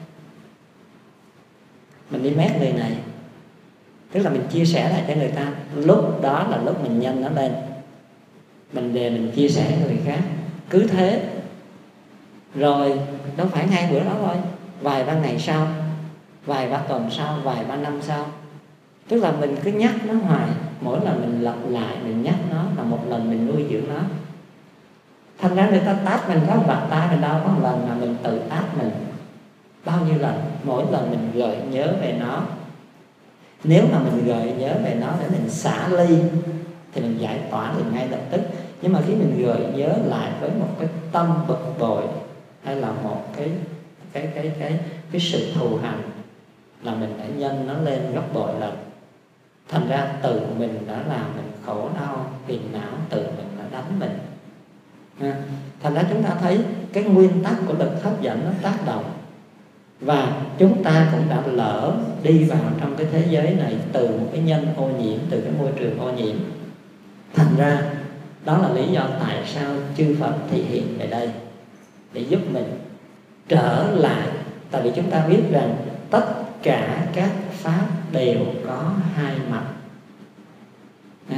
mình đi mét người này, tức là mình chia sẻ lại cho người ta. Lúc đó là lúc mình nhân nó lên, mình về mình chia sẻ với người khác. Cứ thế, rồi đâu phải ngay bữa đó thôi, vài ba ngày sau, vài ba tuần sau, vài ba năm sau. Tức là mình cứ nhắc nó hoài, mỗi lần mình lặp lại, mình nhắc nó, là một lần mình nuôi dưỡng nó. Thành ra người ta tát mình có một bàn tay, mình đau có một lần, mà mình tự tát mình bao nhiêu lần. Mỗi lần mình gợi nhớ về nó. Nếu mà mình gợi nhớ về nó để mình xả ly thì mình giải tỏa được ngay lập tức. Nhưng mà khi mình gợi nhớ lại với một cái tâm bực bội, hay là một cái sự thù hằn, là mình đã nhân nó lên gấp bội lần. Thành ra tự mình đã làm mình khổ đau, phiền não, tự mình đã đánh mình. Thành ra chúng ta thấy cái nguyên tắc của lực hấp dẫn nó tác động, và chúng ta cũng đã lỡ đi vào trong cái thế giới này từ một cái nhân ô nhiễm, từ cái môi trường ô nhiễm. Thành ra đó là lý do tại sao chư Phật thị hiện về đây, để giúp mình trở lại. Tại vì chúng ta biết rằng tất cả các pháp đều có hai mặt.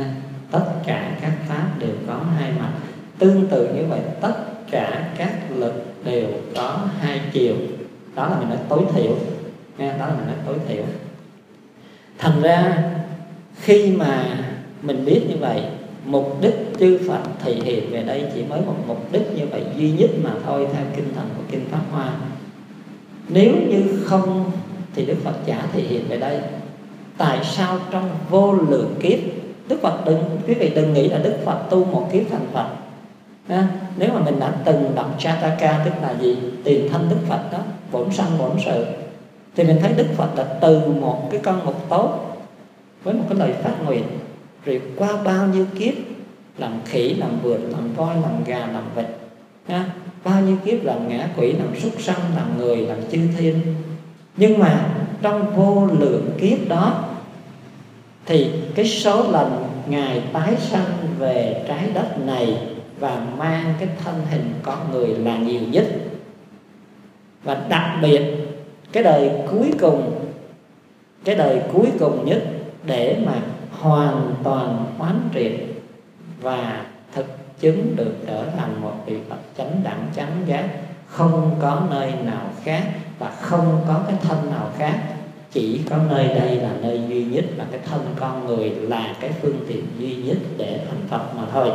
tất cả các pháp đều có hai mặt. Tương tự như vậy, tất cả các lực đều có hai chiều. Đó là mình nói tối thiểu nha, đó là mình nói tối thiểu. Thành ra khi mà mình biết như vậy, mục đích chư Phật thể hiện về đây chỉ mới một mục đích như vậy duy nhất mà thôi, theo kinh thần của kinh Pháp Hoa. Nếu như không thì Đức Phật chả thể hiện về đây. Tại sao trong vô lượng kiếp, Đức Phật quý vị đừng nghĩ là Đức Phật tu một kiếp thành Phật. Nếu mà mình đã từng đọc Jataka, tức là gì? Tiền thân Đức Phật đó, bổn sanh bổn sự, thì mình thấy Đức Phật đã từ một cái con mục tốt với một cái lời phát nguyện, rồi qua bao nhiêu kiếp làm khỉ, làm vượt, làm voi, làm gà, làm vịt, bao nhiêu kiếp làm ngã quỷ, làm súc sanh, làm người, làm chư thiên. Nhưng mà trong vô lượng kiếp đó thì cái số lần Ngài tái sanh về trái đất này và mang cái thân hình con người là nhiều nhất. Và đặc biệt cái đời cuối cùng nhất để mà hoàn toàn quán triệt và thực chứng được trở thành một vị Phật chánh đẳng chánh giác, không có nơi nào khác và không có cái thân nào khác, chỉ có nơi đây là nơi duy nhất, là cái thân con người là cái phương tiện duy nhất để thành Phật mà thôi.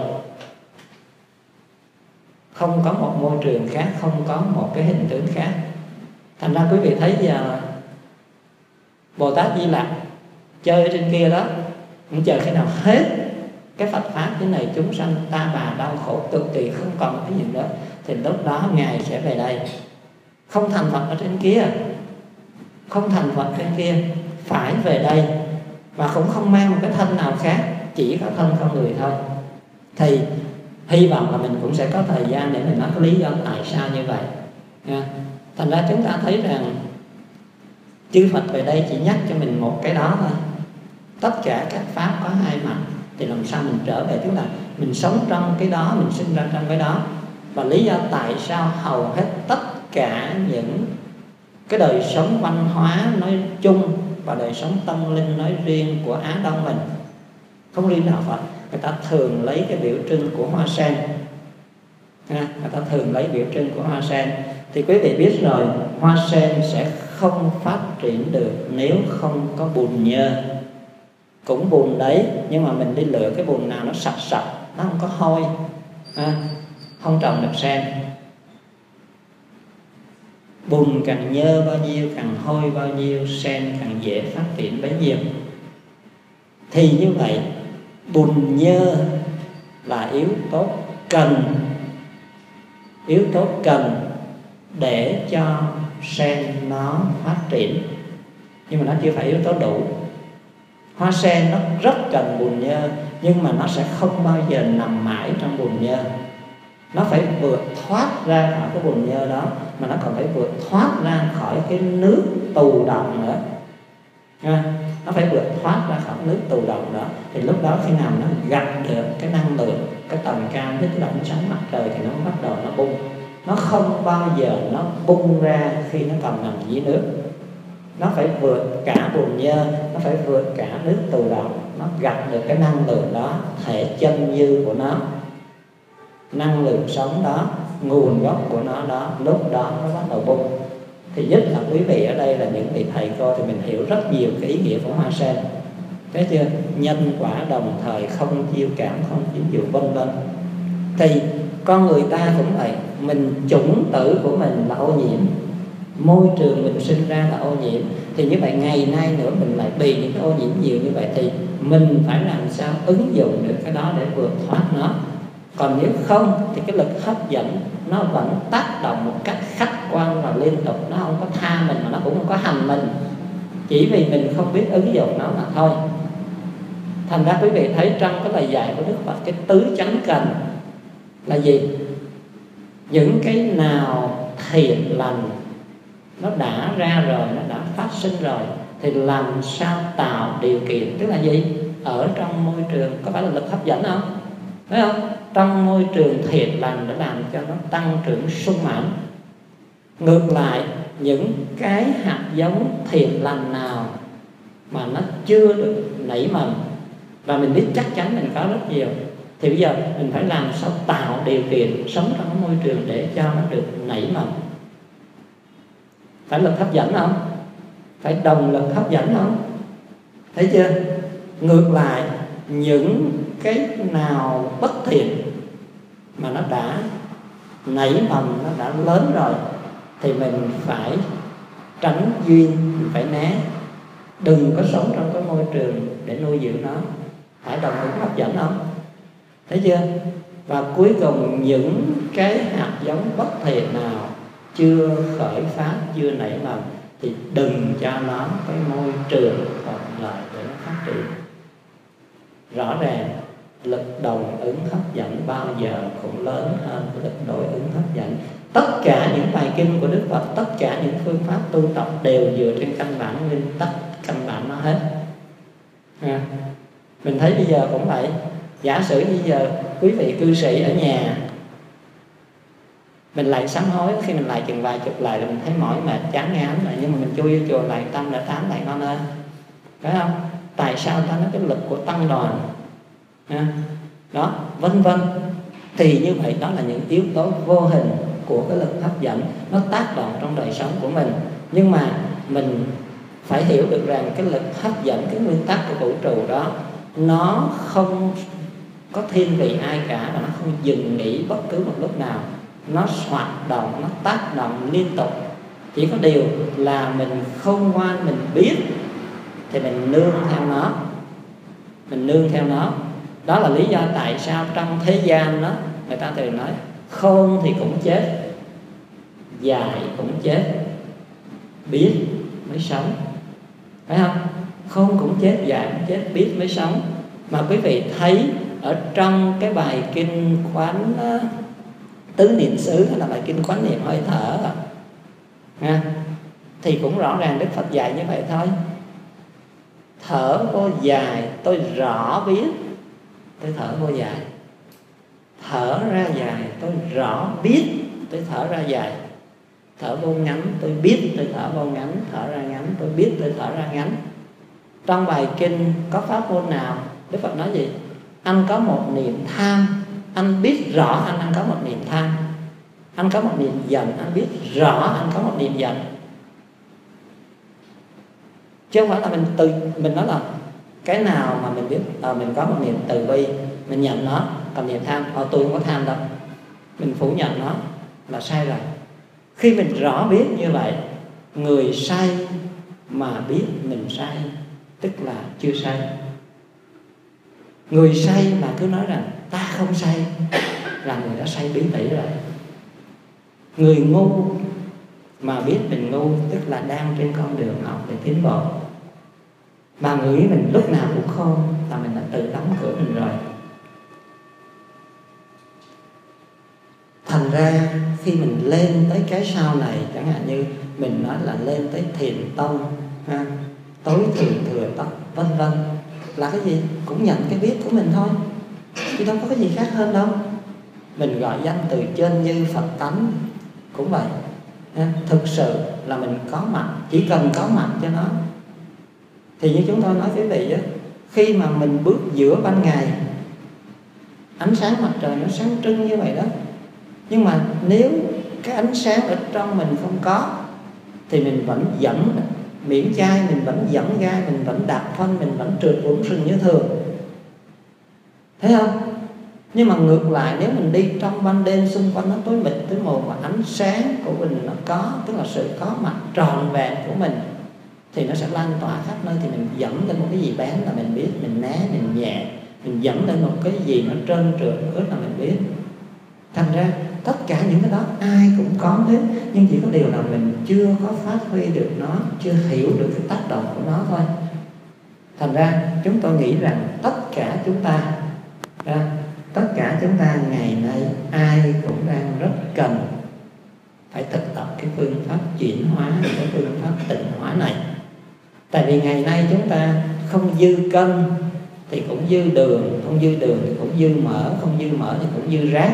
Không có một môi trường khác, không có một cái hình tướng khác. Thành ra quý vị thấy giờ Bồ Tát Di Lặc chơi ở trên kia đó, chờ khi nào hết cái Phật pháp cái này chúng sanh ta bà đau khổ cực kỳ không còn cái gì nữa, thì lúc đó Ngài sẽ về đây. Không thành Phật ở trên kia, không thành Phật trên kia, phải về đây. Và cũng không mang một cái thân nào khác, chỉ có thân con người thôi. Thì hy vọng là mình cũng sẽ có thời gian để mình nói cái lý do tại sao như vậy. Thành ra chúng ta thấy rằng chư Phật về đây chỉ nhắc cho mình một cái đó thôi. Tất cả các pháp có hai mặt, thì làm sao mình trở về, tức là mình sống trong cái đó, mình sinh ra trong cái đó. Và lý do tại sao hầu hết tất cả những cái đời sống văn hóa nói chung và đời sống tâm linh nói riêng của Á Đông mình, không riêng đạo Phật, người ta thường lấy cái biểu trưng của hoa sen. Người ta thường lấy biểu trưng của hoa sen. Thì quý vị biết rồi, hoa sen sẽ không phát triển được nếu không có bùn nhơ. Cũng bùn đấy, nhưng mà mình đi lựa cái bùn nào nó sạch sạch, nó không có hôi, không trồng được sen. Bùn càng nhơ bao nhiêu, càng hôi bao nhiêu, sen càng dễ phát triển bấy nhiêu. Thì như vậy, bùn nhơ là yếu tố cần để cho sen nó phát triển, nhưng mà nó chưa phải yếu tố đủ. Hoa sen nó rất cần bùn nhơ, nhưng mà nó sẽ không bao giờ nằm mãi trong bùn nhơ. Nó phải vượt thoát ra khỏi cái bùn nhơ đó, mà nó còn phải vượt thoát ra khỏi cái nước tù động nữa. Nó phải vượt thoát ra khỏi nước tù động đó. Thì lúc đó khi nào nó gặp được cái năng lượng, cái tầng cao nhất là ánh sáng mặt trời, thì nó bắt đầu nó bung. Nó không bao giờ nó bung ra khi nó còn nằm dưới nước. Nó phải vượt cả bùn nhơ, nó phải vượt cả nước tù động, nó gặp được cái năng lượng đó, thể chân như của nó, năng lượng sống đó, nguồn gốc của nó đó, lúc đó nó bắt đầu bung. Thì nhất là quý vị ở đây là những vị thầy cô thì mình hiểu rất nhiều cái ý nghĩa của hoa sen. Thấy chưa? Nhân quả đồng thời, không chiêu cảm, không chiếu dụ, vân vân. Thì con người ta cũng vậy, mình chủng tử của mình là ô nhiễm, môi trường mình sinh ra là ô nhiễm. Thì như vậy ngày nay nữa mình lại bị những cái ô nhiễm nhiều như vậy, thì mình phải làm sao ứng dụng được cái đó để vượt thoát nó. Còn nếu không thì cái lực hấp dẫn nó vẫn tác động một cách khách quan và liên tục, nó không có tha mình mà nó cũng không có hành mình, chỉ vì mình không biết ứng dụng nó mà thôi. Thành ra quý vị thấy trong cái lời dạy của Đức Phật, cái tứ chánh cần là gì? Những cái nào thiện lành nó đã ra rồi, nó đã phát sinh rồi, thì làm sao tạo điều kiện, tức là gì? Ở trong môi trường, có phải là lực hấp dẫn không? Thấy không? Trong môi trường thiện lành để làm cho nó tăng trưởng sung mãn. Ngược lại, những cái hạt giống thiện lành nào mà nó chưa được nảy mầm, và mình biết chắc chắn mình có rất nhiều. Thì bây giờ mình phải làm sao tạo điều kiện sống trong cái môi trường để cho nó được nảy mầm. Phải lực hấp dẫn không? Phải đồng lực hấp dẫn không? Thấy chưa? Ngược lại, những cái nào bất thiện mà nó đã nảy mầm, nó đã lớn rồi thì mình phải tránh duyên, mình phải né. Đừng có sống trong cái môi trường để nuôi dưỡng nó. Phải đồng lực hấp dẫn không? Thấy chưa? Và cuối cùng những cái hạt giống bất thiện nào chưa khởi phát, chưa nảy mầm thì đừng cho nó cái môi trường thuận lợi để nó phát triển. Rõ ràng lực đồng ứng hấp dẫn bao giờ cũng lớn hơn lực đối ứng hấp dẫn. Tất cả những bài kinh của Đức Phật, tất cả những phương pháp tu tập đều dựa trên căn bản nguyên tắc, căn bản nó hết. Mình thấy bây giờ cũng vậy. Giả sử bây giờ quý vị cư sĩ ở nhà, mình lại sám hối, khi mình lại chừng vài chục lại là mình thấy mỏi mệt chán ngán rồi, nhưng mà mình chui vô chùa lại tâm đã 8 lại ngon hơn, phải không? Tại sao ta nói cái lực của tăng đoàn đó, vân vân. Thì như vậy đó là những yếu tố vô hình của cái lực hấp dẫn, nó tác động trong đời sống của mình. Nhưng mà mình phải hiểu được rằng cái lực hấp dẫn, cái nguyên tắc của vũ trụ đó, nó không có thiên vị ai cả, và nó không dừng nghỉ bất cứ một lúc nào. Nó hoạt động, nó tác động liên tục. Chỉ có điều là mình không ngoan, mình biết thì mình nương theo nó. Mình nương theo nó. Đó là lý do tại sao trong thế gian đó, người ta thường nói khôn thì cũng chết, dại cũng chết, biết mới sống. Phải không? Khôn cũng chết, dại cũng chết, biết mới sống. Mà quý vị thấy ở trong cái bài kinh quán tứ niệm xứ, hay là bài kinh quán niệm hơi thở thì cũng rõ ràng Đức Phật dạy như vậy thôi. Thở vô dài tôi rõ biết, tôi thở vô dài. Thở ra dài tôi rõ biết, tôi thở ra dài. Thở vô ngắn tôi biết, tôi thở vô ngắn. Thở ra ngắn tôi biết, tôi thở ra ngắn. Trong bài kinh có pháp môn nào Đức Phật nói gì? Anh có một niệm tham, anh biết rõ anh đang có một niệm tham. Anh có một niệm giận, anh biết rõ anh có một niệm giận. Chứ không phải là mình nói là cái nào mà mình biết mình có một niệm từ bi, mình nhận nó. Còn niệm tham, tôi không có tham đâu, mình phủ nhận nó là sai rồi. Khi mình rõ biết như vậy, người sai mà biết mình sai tức là chưa sai. Người say mà cứ nói rằng ta không say là người đã say bí tỉ rồi. Người ngu mà biết mình ngu tức là đang trên con đường học để tiến bộ. Mà nghĩ mình lúc nào cũng khôn là mình đã tự đóng cửa mình rồi. Thành ra khi mình lên tới cái sau này, chẳng hạn như mình nói là lên tới thiền tông, tối thượng thừa tông, vân vân, là cái gì? Cũng nhận cái biết của mình thôi, chứ đâu có cái gì khác hơn đâu. Mình gọi danh từ trên như Phật tánh cũng vậy. Thực sự là mình có mặt, chỉ cần có mặt cho nó. Thì như chúng tôi nói quý vị á, khi mà mình bước giữa ban ngày, ánh sáng mặt trời nó sáng trưng như vậy đó. Nhưng mà nếu cái ánh sáng ở trong mình không có thì mình vẫn dẫn miễn chai, mình vẫn dẫn gai, mình vẫn đạp phân, mình vẫn trượt uốn sừng như thường. Thấy không? Nhưng mà ngược lại, nếu mình đi trong ban đêm xung quanh nó tối mịt tối mù mà ánh sáng của mình nó có, tức là sự có mặt tròn vẹn của mình, thì nó sẽ lan tỏa khắp nơi. Thì mình dẫn lên một cái gì bén là mình biết, mình né, mình nhẹ. Mình dẫn lên một cái gì nó trơn trượt ướt là mình biết. Thành ra tất cả những cái đó ai cũng có hết, nhưng chỉ có điều là mình chưa có phát huy được nó, chưa hiểu được cái tác động của nó thôi. Thành ra chúng tôi nghĩ rằng tất cả chúng ta ngày nay ai cũng đang rất cần phải thực tập cái phương pháp chuyển hóa, cái phương pháp tịnh hóa này. Tại vì ngày nay chúng ta không dư cân thì cũng dư đường, không dư đường thì cũng dư mỡ, không dư mỡ thì cũng dư rác.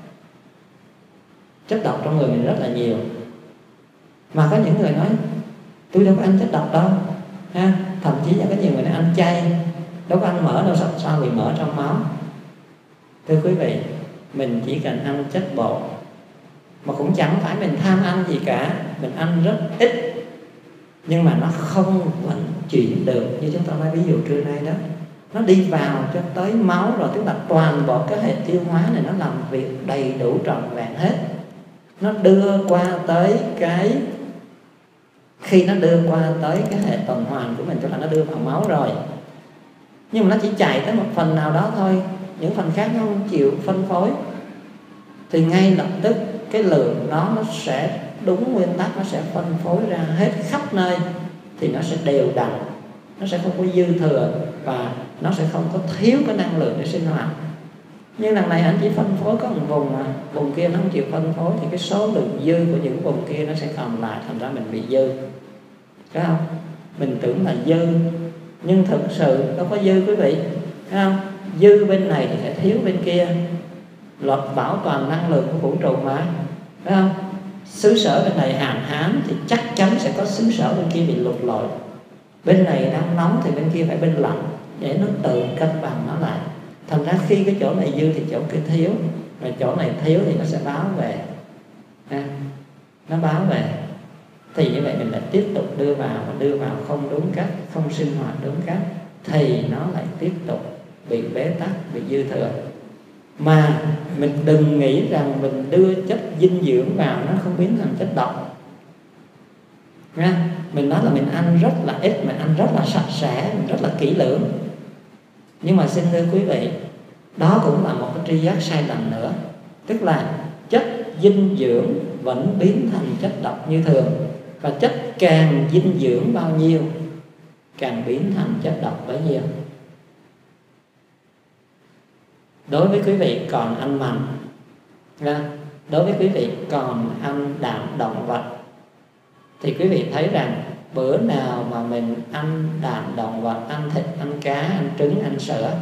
Chất độc trong người mình rất là nhiều. Mà có những người nói tôi đâu có ăn chất độc đâu, thậm chí là có nhiều người nói ăn chay, đâu có ăn mỡ đâu, sao bị mỡ trong máu. Thưa quý vị, mình chỉ cần ăn chất bột, mà cũng chẳng phải mình tham ăn gì cả, mình ăn rất ít, nhưng mà nó không vận chuyển được. Như chúng ta nói ví dụ trưa nay đó, nó đi vào cho tới máu rồi, tức là toàn bộ cái hệ tiêu hóa này nó làm việc đầy đủ trọn vẹn hết. Nó đưa qua tới cái, khi nó đưa qua tới cái hệ tuần hoàn của mình, tức là nó đưa vào máu rồi, nhưng mà nó chỉ chạy tới một phần nào đó thôi, những phần khác nó không chịu phân phối, thì ngay lập tức cái lượng đó nó sẽ đúng nguyên tắc, nó sẽ phân phối ra hết khắp nơi, thì nó sẽ đều đặn, nó sẽ không có dư thừa và nó sẽ không có thiếu cái năng lượng để sinh hoạt. Nhưng lần này anh chỉ phân phối có một vùng mà vùng kia nó không chịu phân phối, thì cái số lượng dư của những vùng kia nó sẽ còn lại, thành ra mình bị dư, phải không? Mình tưởng là dư nhưng thực sự đâu có dư quý vị, phải không? Dư bên này thì sẽ thiếu bên kia, luật bảo toàn năng lượng của vũ trụ mà, phải không? Xứ sở bên này hạn hán thì chắc chắn sẽ có xứ sở bên kia bị lụt lội. Bên này đang nóng thì bên kia phải bên lạnh, để nó tự cân bằng nó lại. Thành ra khi cái chỗ này dư thì chỗ kia thiếu, và chỗ này thiếu thì nó sẽ báo về, nó báo về. Thì như vậy mình lại tiếp tục đưa vào, và đưa vào không đúng cách, không sinh hoạt đúng cách, thì nó lại tiếp tục bị bế tắc, bị dư thừa. Mà mình đừng nghĩ rằng mình đưa chất dinh dưỡng vào nó không biến thành chất độc. Mình nói là mình ăn rất là ít, mình ăn rất là sạch sẽ, mình rất là kỹ lưỡng. Nhưng mà xin thưa quý vị, đó cũng là một cái tri giác sai lầm nữa. Tức là chất dinh dưỡng vẫn biến thành chất độc như thường, và chất càng dinh dưỡng bao nhiêu càng biến thành chất độc bấy nhiêu. Đối với quý vị còn ăn mặn, đối với quý vị còn ăn đạm động vật, thì quý vị thấy rằng bữa nào mà mình ăn đạm động vật, ăn thịt, ăn cá, ăn trứng, ăn sữa,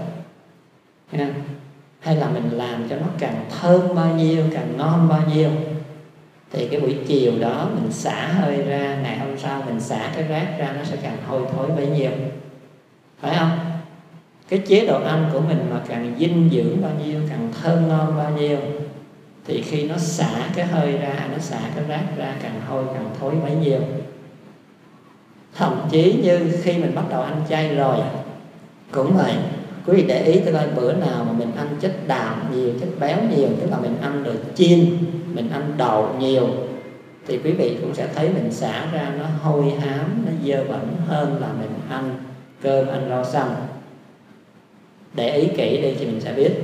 hay là mình làm cho nó càng thơm bao nhiêu, càng ngon bao nhiêu, thì cái buổi chiều đó mình xả hơi ra, ngày hôm sau mình xả cái rác ra, nó sẽ càng hôi thối bấy nhiêu, phải không? Cái chế độ ăn của mình mà càng dinh dưỡng bao nhiêu, càng thơm ngon bao nhiêu, thì khi nó xả cái hơi ra, nó xả cái rác ra, càng hôi càng thối bấy nhiêu. Thậm chí như khi mình bắt đầu ăn chay rồi cũng vậy. Quý vị để ý coi bữa nào mà mình ăn chất đạm nhiều, chất béo nhiều, tức là mình ăn được chiên, mình ăn đậu nhiều, thì quý vị cũng sẽ thấy mình xả ra nó hôi hám, nó dơ bẩn hơn là mình ăn cơm, ăn rau xanh. Để ý kỹ đi thì mình sẽ biết.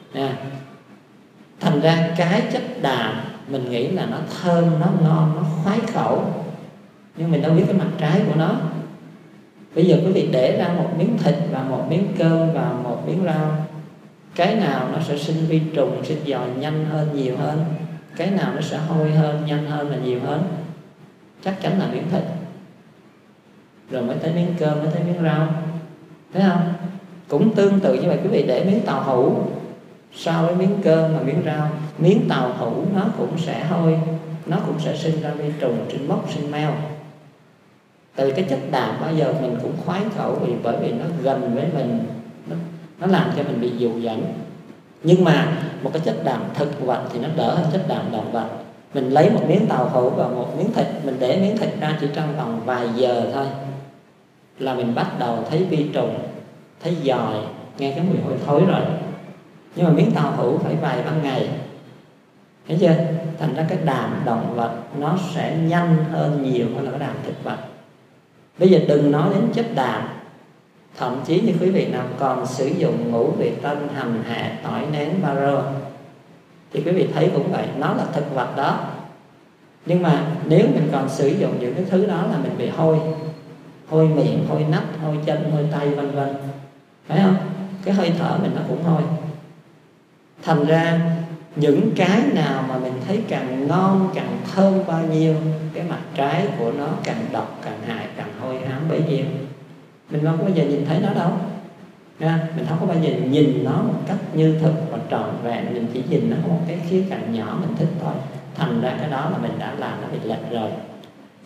Thành ra cái chất đạm mình nghĩ là nó thơm, nó ngon, nó khoái khẩu, nhưng mình đâu biết cái mặt trái của nó. Bây giờ quý vị để ra một miếng thịt và một miếng cơm và một miếng rau, cái nào nó sẽ sinh vi trùng, sinh giò nhanh hơn, nhiều hơn? Cái nào nó sẽ hôi hơn, nhanh hơn, là nhiều hơn? Chắc chắn là miếng thịt, rồi mới tới miếng cơm, mới tới miếng rau, thấy không? Cũng tương tự như vậy, quý vị để miếng tàu hũ so với miếng cơm và miếng rau, miếng tàu hũ nó cũng sẽ hôi, nó cũng sẽ sinh ra vi trùng, sinh mốc, sinh meo. Từ cái chất đạm bao giờ mình cũng khoái khẩu, bởi vì nó gần với mình, nó làm cho mình bị dụ dẫn. Nhưng mà một cái chất đạm thực vật thì nó đỡ hơn chất đạm động vật. Mình lấy một miếng tàu hũ và một miếng thịt, mình để miếng thịt ra chỉ trong vòng vài giờ thôi là mình bắt đầu thấy vi trùng, thấy giòi, nghe cái mùi hôi thối rồi. Nhưng mà miếng tàu hũ phải vài ba ngày, thấy chưa? Thành ra cái đạm động vật nó sẽ nhanh hơn nhiều hơn là cái đạm thực vật. Bây giờ đừng nói đến chất đạm, thậm chí như quý vị nào còn sử dụng ngũ vị tân, hành hạ, tỏi, nén, baro, thì quý vị thấy cũng vậy, nó là thực vật đó. Nhưng mà nếu mình còn sử dụng những cái thứ đó là mình bị hôi, hôi miệng, hôi nách, hôi chân, hôi tay, vân vân, phải không? Cái hơi thở mình nó cũng hôi. Thành ra những cái nào mà mình thấy càng ngon, càng thơm bao nhiêu, cái mặt trái của nó càng độc, càng hại, càng hôi hám bấy nhiêu. Mình không có bao giờ nhìn thấy nó đâu, mình không có bao giờ nhìn nó một cách như thực và trọn vẹn. Mình chỉ nhìn nó một cái khía cạnh nhỏ mình thích thôi. Thành ra cái đó là mình đã làm nó bị lệch rồi.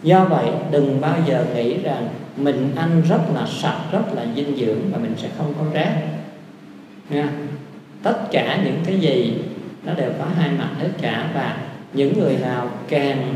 Do vậy đừng bao giờ nghĩ rằng mình ăn rất là sạch, rất là dinh dưỡng và mình sẽ không có rác nha. Tất cả những cái gì nó đều có hai mặt hết cả. Và những người nào càng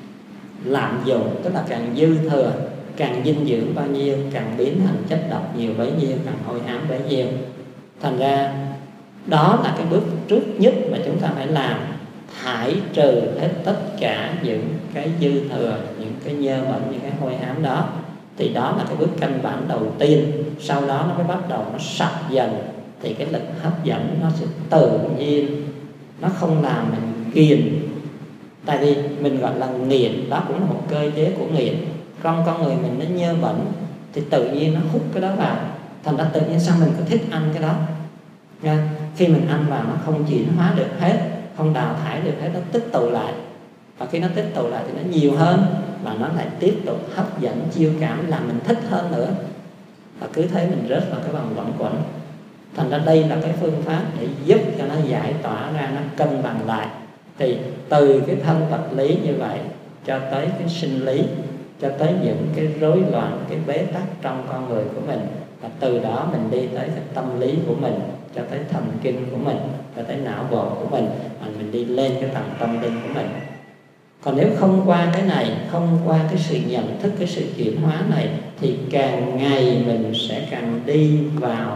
lạm dụng, tức là càng dư thừa, càng dinh dưỡng bao nhiêu, càng biến thành chất độc nhiều bấy nhiêu, càng hôi ám bấy nhiêu. Thành ra đó là cái bước trước nhất mà chúng ta phải làm, thải trừ hết tất cả những cái dư thừa, những cái nhơ bẩn, những cái hôi ám đó. Thì đó là cái bước căn bản đầu tiên. Sau đó nó mới bắt đầu nó sạch dần, thì cái lực hấp dẫn nó sẽ tự nhiên, nó không làm mình ghiền. Tại vì mình gọi là nghiện, đó cũng là một cơ chế của nghiện. Trong con người mình nó nhơ bẩn thì tự nhiên nó hút cái đó vào, thành ra tự nhiên sao mình cứ thích ăn cái đó nha. Khi mình ăn vào nó không chuyển hóa được hết, không đào thải được hết, nó tích tụ lại. Và khi nó tích tụ lại thì nó nhiều hơn, và nó lại tiếp tục hấp dẫn, chiêu cảm, làm mình thích hơn nữa. Và cứ thế mình rớt vào cái vòng luẩn quẩn. Thành ra đây là cái phương pháp để giúp cho nó giải tỏa ra, nó cân bằng lại. Thì từ cái thân vật lý như vậy cho tới cái sinh lý, cho tới những cái rối loạn, cái bế tắc trong con người của mình, và từ đó mình đi tới cái tâm lý của mình, cho tới thần kinh của mình, cho tới não bộ của mình, và mình đi lên cái tầng tâm linh của mình. Còn nếu không qua cái này, không qua cái sự nhận thức, cái sự chuyển hóa này, thì càng ngày mình sẽ càng đi vào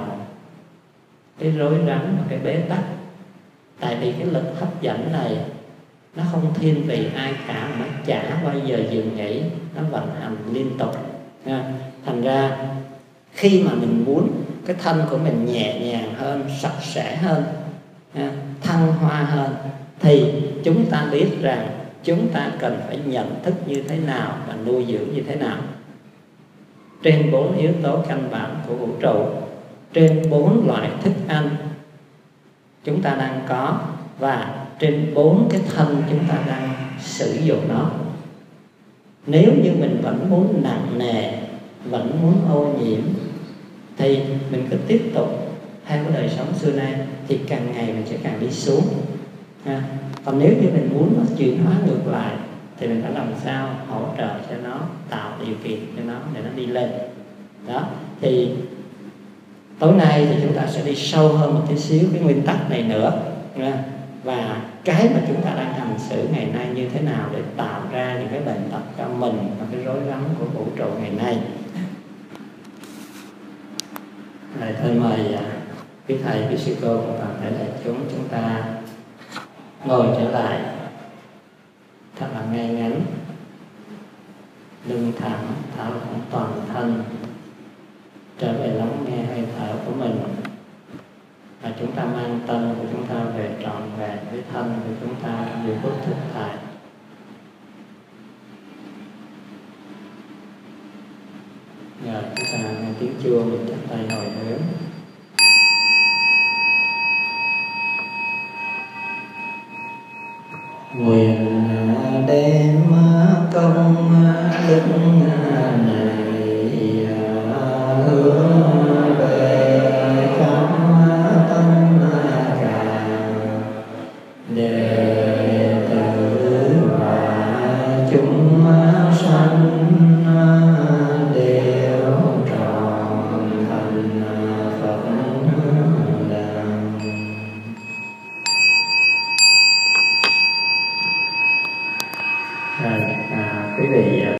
cái rối rắm và cái bế tắc. Tại vì cái lực hấp dẫn này nó không thiên vị ai cả, mà chả bao giờ dừng nghỉ, nó vận hành liên tục nha. Thành ra khi mà mình muốn cái thân của mình nhẹ nhàng hơn, sạch sẽ hơn, thăng hoa hơn, thì chúng ta biết rằng chúng ta cần phải nhận thức như thế nào và nuôi dưỡng như thế nào. Trên 4 yếu tố căn bản của vũ trụ, trên 4 loại thức ăn chúng ta đang có, và trên 4 cái thân chúng ta đang sử dụng nó. Nếu như mình vẫn muốn nặng nề, vẫn muốn ô nhiễm, thì mình cứ tiếp tục theo cái đời sống xưa nay, thì càng ngày mình sẽ càng đi xuống. Còn nếu như mình muốn nó chuyển hóa ngược lại, thì mình phải làm sao hỗ trợ cho nó, tạo điều kiện cho nó để nó đi lên. Đó, thì tối nay thì chúng ta sẽ đi sâu hơn một tí xíu cái nguyên tắc này nữa, và cái mà chúng ta đang hành xử ngày nay như thế nào để tạo ra những cái bệnh tật cho mình và cái rối rắm của vũ trụ ngày nay. Thôi mời quý thầy, quý sư cô và toàn thể đại chúng ta ngồi trở lại thật là ngay ngắn, lưng thẳng, thở thẳng toàn thân, trở về lắng nghe hơi thở của mình. Và chúng ta mang tâm của chúng ta về trọn vẹn với thân của chúng ta trong giây phút thực tại. Giờ chúng ta nghe tiếng chuông, mình chắp tay hồi hướng. Nguyện đem